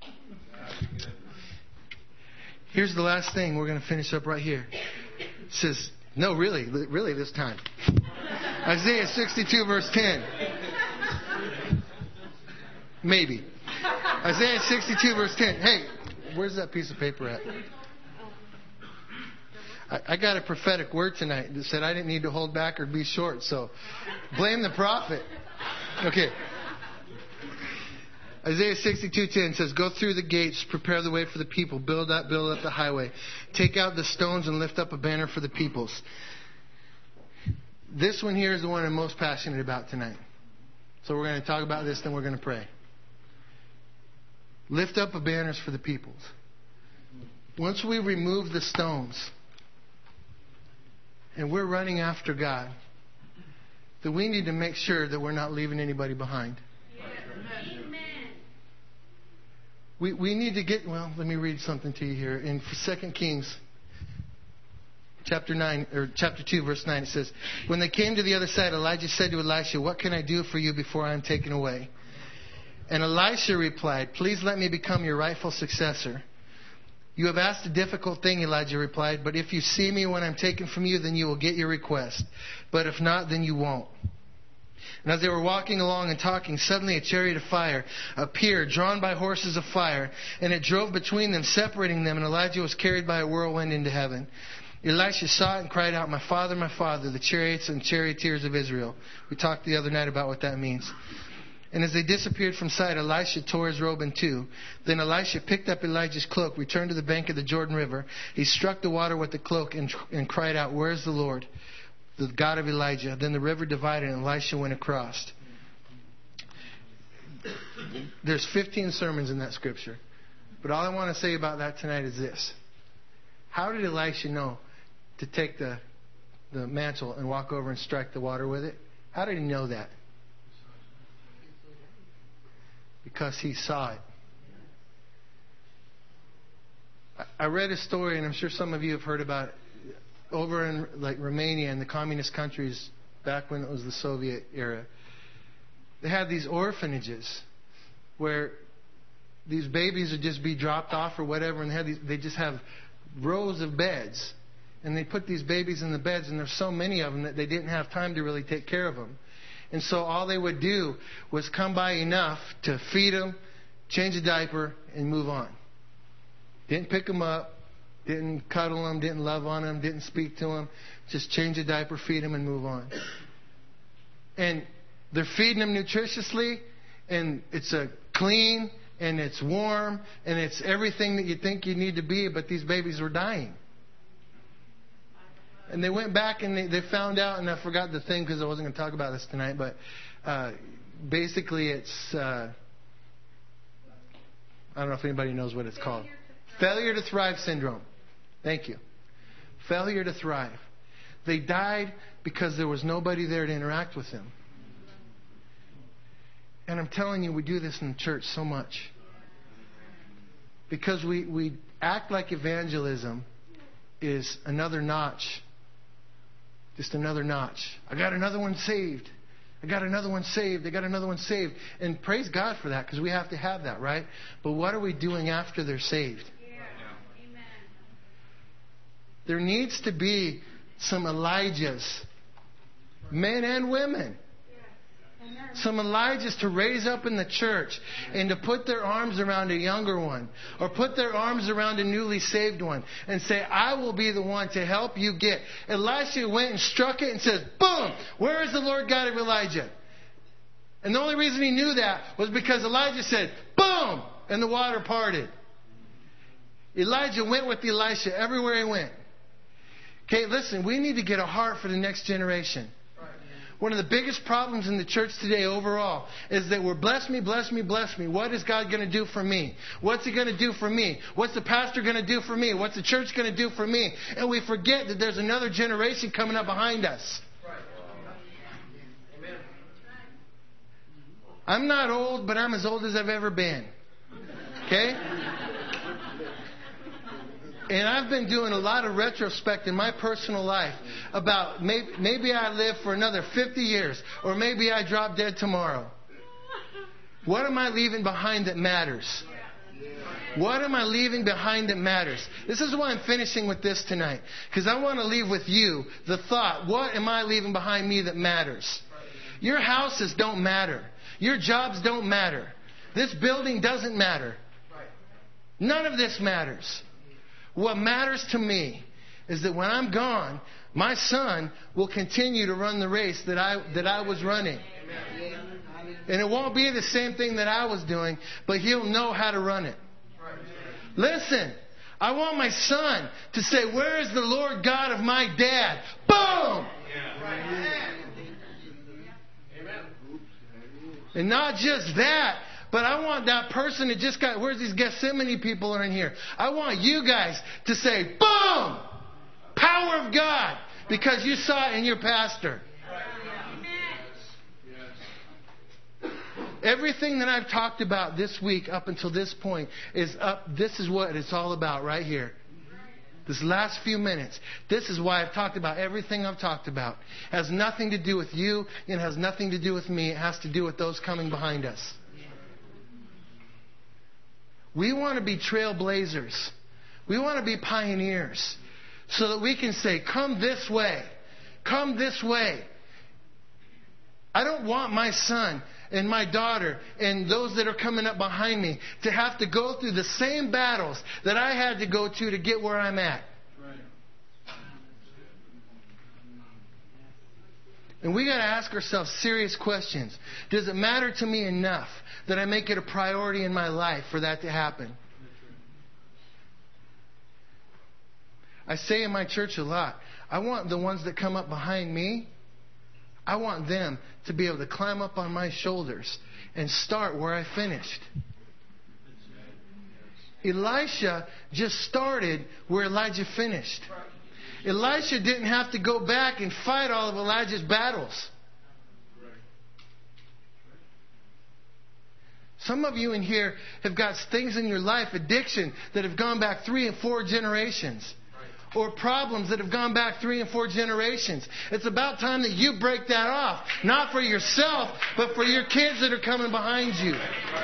Here's the last thing. We're gonna finish up right here. It says, no, really, really this time. Isaiah sixty-two verse ten. Maybe. Isaiah sixty-two verse ten. Hey, where's that piece of paper at? I, I got a prophetic word tonight that said I didn't need to hold back or be short. So blame the prophet. Okay. Isaiah sixty-two ten says, go through the gates, prepare the way for the people, build up, build up the highway. Take out the stones and lift up a banner for the peoples. This one here is the one I'm most passionate about tonight. So we're going to talk about this, then we're going to pray. Lift up a banners for the peoples. Once we remove the stones and we're running after God, then we need to make sure that we're not leaving anybody behind. We we need to get, well, let me read something to you here. In Second Kings chapter nine, or chapter two, verse nine, it says, when they came to the other side, Elijah said to Elisha, what can I do for you before I am taken away? And Elisha replied, please let me become your rightful successor. You have asked a difficult thing, Elijah replied, but if you see me when I'm taken from you, then you will get your request. But if not, then you won't. And as they were walking along and talking, suddenly a chariot of fire appeared, drawn by horses of fire, and it drove between them, separating them, and Elijah was carried by a whirlwind into heaven. Elisha saw it and cried out, my father, my father, the chariots and charioteers of Israel. We talked the other night about what that means. And as they disappeared from sight, Elisha tore his robe in two. Then Elisha picked up Elijah's cloak, returned to the bank of the Jordan River. He struck the water with the cloak and, and cried out, where is the Lord, the God of Elijah? Then the river divided and Elisha went across. There's fifteen sermons in that scripture. But all I want to say about that tonight is this. How did Elisha know to take the, the mantle and walk over and strike the water with it? How did he know that? Because he saw it. I read a story, and I'm sure some of you have heard about it, over in like Romania and the communist countries back when it was the Soviet era. They had these orphanages where these babies would just be dropped off or whatever, and they had these, they just have rows of beds, and they put these babies in the beds, and there's so many of them that they didn't have time to really take care of them. And so all they would do was come by enough to feed them, change a diaper, and move on. Didn't pick them up, didn't cuddle them, didn't love on them, didn't speak to them. Just change a diaper, feed them, and move on. And they're feeding them nutritiously, and it's a clean, and it's warm, and it's everything that you think you need to be, but these babies were dying. And they went back and they, they found out, and I forgot the thing because I wasn't going to talk about this tonight, but uh, basically it's, uh, I don't know if anybody knows what it's called. Failure to thrive syndrome. Thank you. Failure to thrive. They died because there was nobody there to interact with them. And I'm telling you, we do this in the church so much. Because we, we act like evangelism is another notch. Just another notch. I got another one saved. I got another one saved. I got another one saved. And praise God for that, because we have to have that, right? But what are we doing after they're saved? Yeah. Amen. There needs to be some Elijahs, men and women. Some Elijahs to raise up in the church and to put their arms around a younger one or put their arms around a newly saved one and say, I will be the one to help you get. Elisha went and struck it and said, boom, where is the Lord God of Elijah? And the only reason he knew that was because Elijah said, boom, and the water parted. Elijah went with Elisha everywhere he went. Okay, listen, we need to get a heart for the next generation. One of the biggest problems in the church today overall is that we're bless me, bless me, bless me. What is God going to do for me? What's He going to do for me? What's the pastor going to do for me? What's the church going to do for me? And we forget that there's another generation coming up behind us. I'm not old, but I'm as old as I've ever been. Okay? And I've been doing a lot of retrospect in my personal life about maybe, maybe I live for another fifty years, or maybe I drop dead tomorrow. What am I leaving behind that matters? What am I leaving behind that matters? This is why I'm finishing with this tonight. Because I want to leave with you the thought, what am I leaving behind me that matters? Your houses don't matter. Your jobs don't matter. This building doesn't matter. None of this matters. What matters to me is that when I'm gone, my son will continue to run the race that I that I was running. And it won't be the same thing that I was doing, but he'll know how to run it. Listen, I want my son to say, where is the Lord God of my dad? Boom! And not just that, but I want that person that just got, where's these Gethsemane people are in here? I want you guys to say, boom! Power of God. Because you saw it in your pastor. Everything that I've talked about this week up until this point is up. This is what it's all about right here. This last few minutes. This is why I've talked about everything I've talked about. It has nothing to do with you. It has nothing to do with me. It has to do with those coming behind us. We want to be trailblazers. We want to be pioneers. So that we can say, come this way. Come this way. I don't want my son and my daughter and those that are coming up behind me to have to go through the same battles that I had to go to to get where I'm at. Right. And we got to ask ourselves serious questions. Does it matter to me enough that I make it a priority in my life for that to happen? I say in my church a lot, I want the ones that come up behind me, I want them to be able to climb up on my shoulders and start where I finished. Elisha just started where Elijah finished. Elisha didn't have to go back and fight all of Elijah's battles. Some of you in here have got things in your life, addiction, that have gone back three and four generations. Or problems that have gone back three and four generations. It's about time that you break that off. Not for yourself, but for your kids that are coming behind you.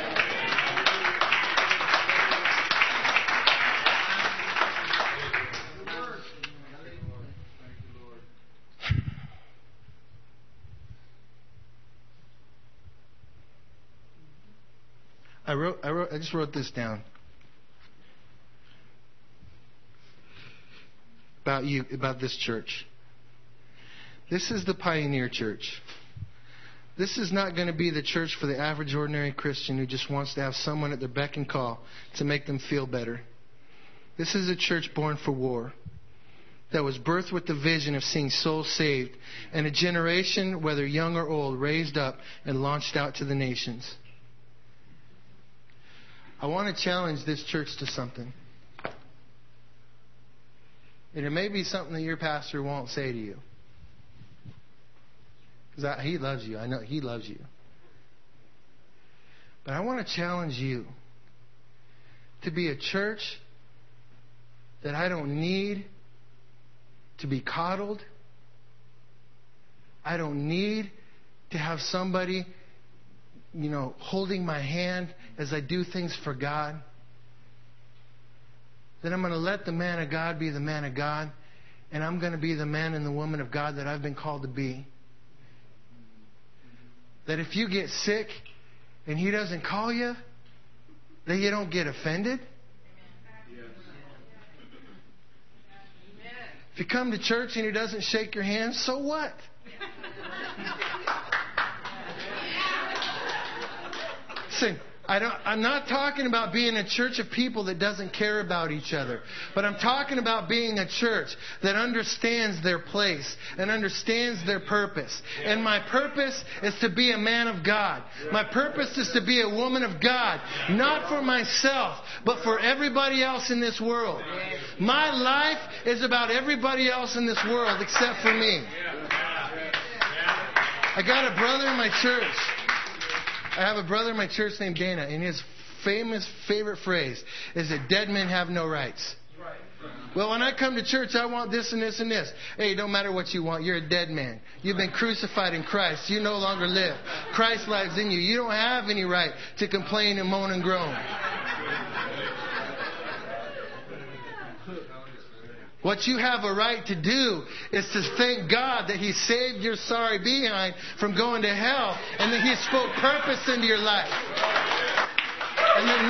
I wrote, I wrote, I just wrote this down. About you, about this church. This is the pioneer church. This is not going to be the church for the average, ordinary Christian who just wants to have someone at their beck and call to make them feel better. This is a church born for war, that was birthed with the vision of seeing souls saved, and a generation, whether young or old, raised up and launched out to the nations. I want to challenge this church to something. And it may be something that your pastor won't say to you. Because he loves you. I know he loves you. But I want to challenge you to be a church that I don't need to be coddled. I don't need to have somebody, you know, holding my hand as I do things for God. That I'm going to let the man of God be the man of God, and I'm going to be the man and the woman of God that I've been called to be. That if you get sick and he doesn't call you, that you don't get offended. If you come to church and he doesn't shake your hand, so what? Listen, I don't, I'm not talking about being a church of people that doesn't care about each other. But I'm talking about being a church that understands their place and understands their purpose. And my purpose is to be a man of God. My purpose is to be a woman of God. Not for myself, but for everybody else in this world. My life is about everybody else in this world except for me. I got a brother in my church. I have a brother in my church named Dana, and his famous favorite phrase is that dead men have no rights. Well, when I come to church, I want this and this and this. Hey, it don't matter what you want. You're a dead man. You've been crucified in Christ. You no longer live. Christ lives in you. You don't have any right to complain and moan and groan. What you have a right to do is to thank God that He saved your sorry behind from going to hell, and that He spoke purpose into your life. And that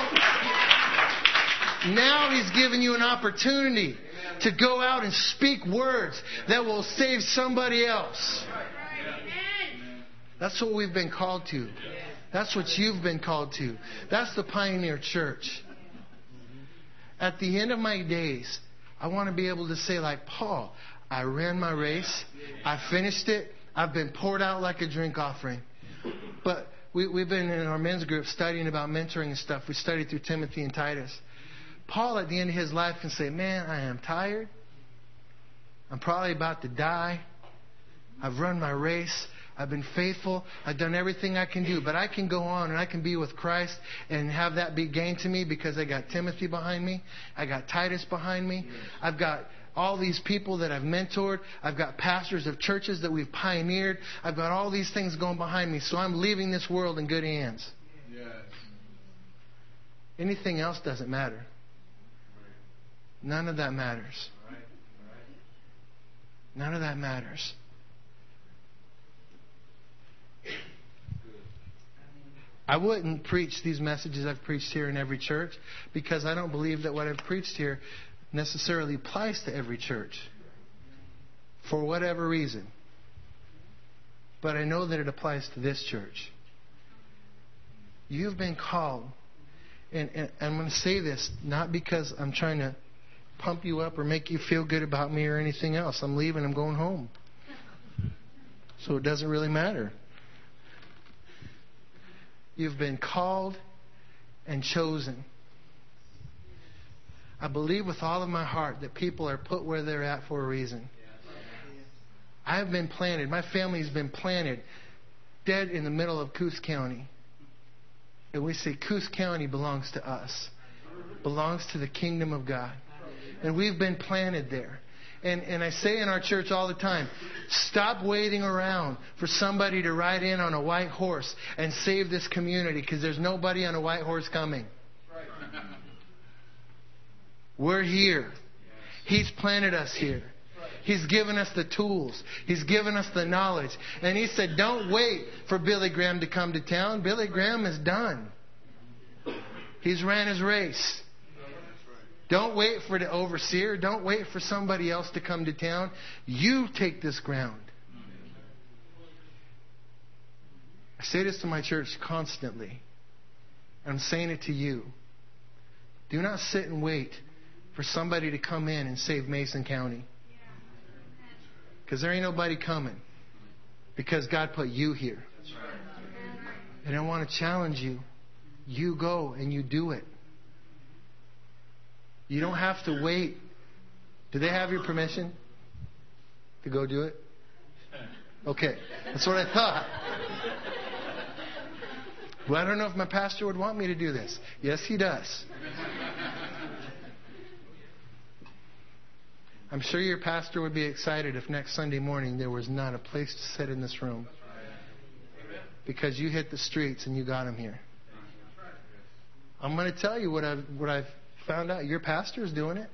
now, now He's given you an opportunity to go out and speak words that will save somebody else. That's what we've been called to. That's what you've been called to. That's the Pioneer Church. At the end of my days, I want to be able to say like Paul, I ran my race, I finished it, I've been poured out like a drink offering. But we, we've been in our men's group studying about mentoring and stuff. We studied through Timothy and Titus. Paul at the end of his life can say, man, I am tired. I'm probably about to die. I've run my race. I've been faithful. I've done everything I can do. But I can go on and I can be with Christ and have that be gain to me because I got Timothy behind me. I got Titus behind me. I've got all these people that I've mentored. I've got pastors of churches that we've pioneered. I've got all these things going behind me. So I'm leaving this world in good hands. Yes. Anything else doesn't matter. None of that matters. None of that matters. I wouldn't preach these messages I've preached here in every church because I don't believe that what I've preached here necessarily applies to every church for whatever reason. But I know that it applies to this church. You've been called, and, and I'm going to say this not because I'm trying to pump you up or make you feel good about me or anything else. I'm leaving. I'm going home. So it doesn't really matter. You've been called and chosen. I believe with all of my heart that people are put where they're at for a reason. I have been planted. My family's been planted dead in the middle of Coos County. And we say Coos County belongs to us. Belongs to the kingdom of God. And we've been planted there. And, and I say in our church all the time, stop waiting around for somebody to ride in on a white horse and save this community because there's nobody on a white horse coming. We're here. He's planted us here. He's given us the tools. He's given us the knowledge. And He said, don't wait for Billy Graham to come to town. Billy Graham is done. He's ran his race. Don't wait for the overseer. Don't wait for somebody else to come to town. You take this ground. I say this to my church constantly. I'm saying it to you. Do not sit and wait for somebody to come in and save Mason County. Because there ain't nobody coming. Because God put you here. And I want to challenge you. You go and you do it. You don't have to wait. Do they have your permission to go do it? Okay. That's what I thought. Well, I don't know if my pastor would want me to do this. Yes, he does. I'm sure your pastor would be excited if next Sunday morning there was not a place to sit in this room. Because you hit the streets and you got him here. I'm going to tell you what I've, what I've found out. Your pastor's doing it.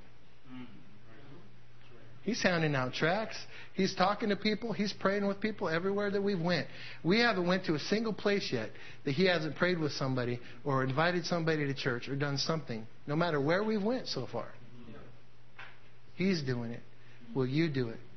He's handing out tracts. He's talking to people. He's praying with people everywhere that we've went. We haven't went to a single place yet that he hasn't prayed with somebody or invited somebody to church or done something. No matter where we've went so far. He's doing it. Will you do it?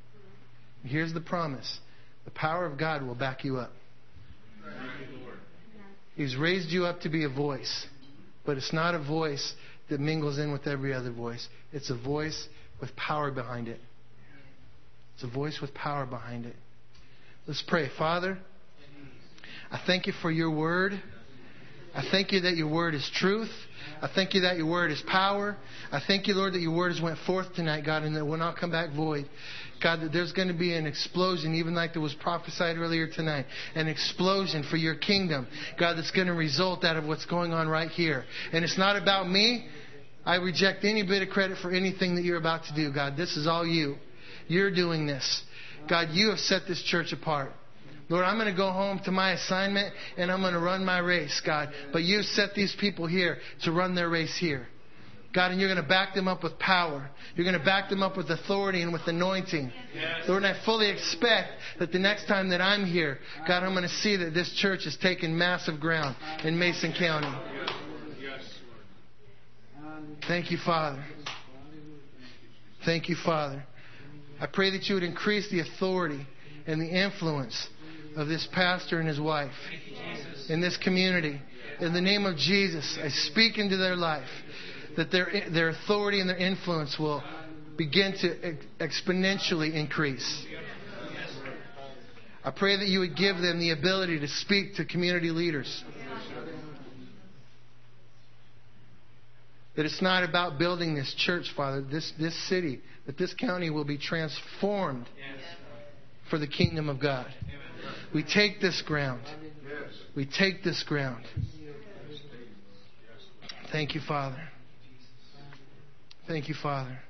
Here's the promise. The power of God will back you up. He's raised you up to be a voice. But it's not a voice that mingles in with every other voice. It's a voice with power behind it. It's a voice with power behind it. Let's pray. Father, I thank you for your word. I thank you that your word is truth. I thank you that your word is power. I thank you, Lord, that your word has went forth tonight, God, and that it will not come back void. God, that there's going to be an explosion, even like there was prophesied earlier tonight. An explosion for your kingdom, God, that's going to result out of what's going on right here. And it's not about me. I reject any bit of credit for anything that you're about to do, God. This is all you. You're doing this. God, you have set this church apart. Lord, I'm going to go home to my assignment and I'm going to run my race, God. But you set these people here to run their race here. God, and you're going to back them up with power. You're going to back them up with authority and with anointing. Yes. Lord, and I fully expect that the next time that I'm here, God, I'm going to see that this church has taken massive ground in Mason County. Yes. Thank you, Father. Thank you, Father. I pray that you would increase the authority and the influence of this pastor and his wife in this community. In the name of Jesus, I speak into their life that their their authority and their influence will begin to exponentially increase. I pray that you would give them the ability to speak to community leaders. That it's not about building this church, Father, this, this city, that this county will be transformed for the kingdom of God. We take this ground. We take this ground. Thank you, Father. Thank you, Father.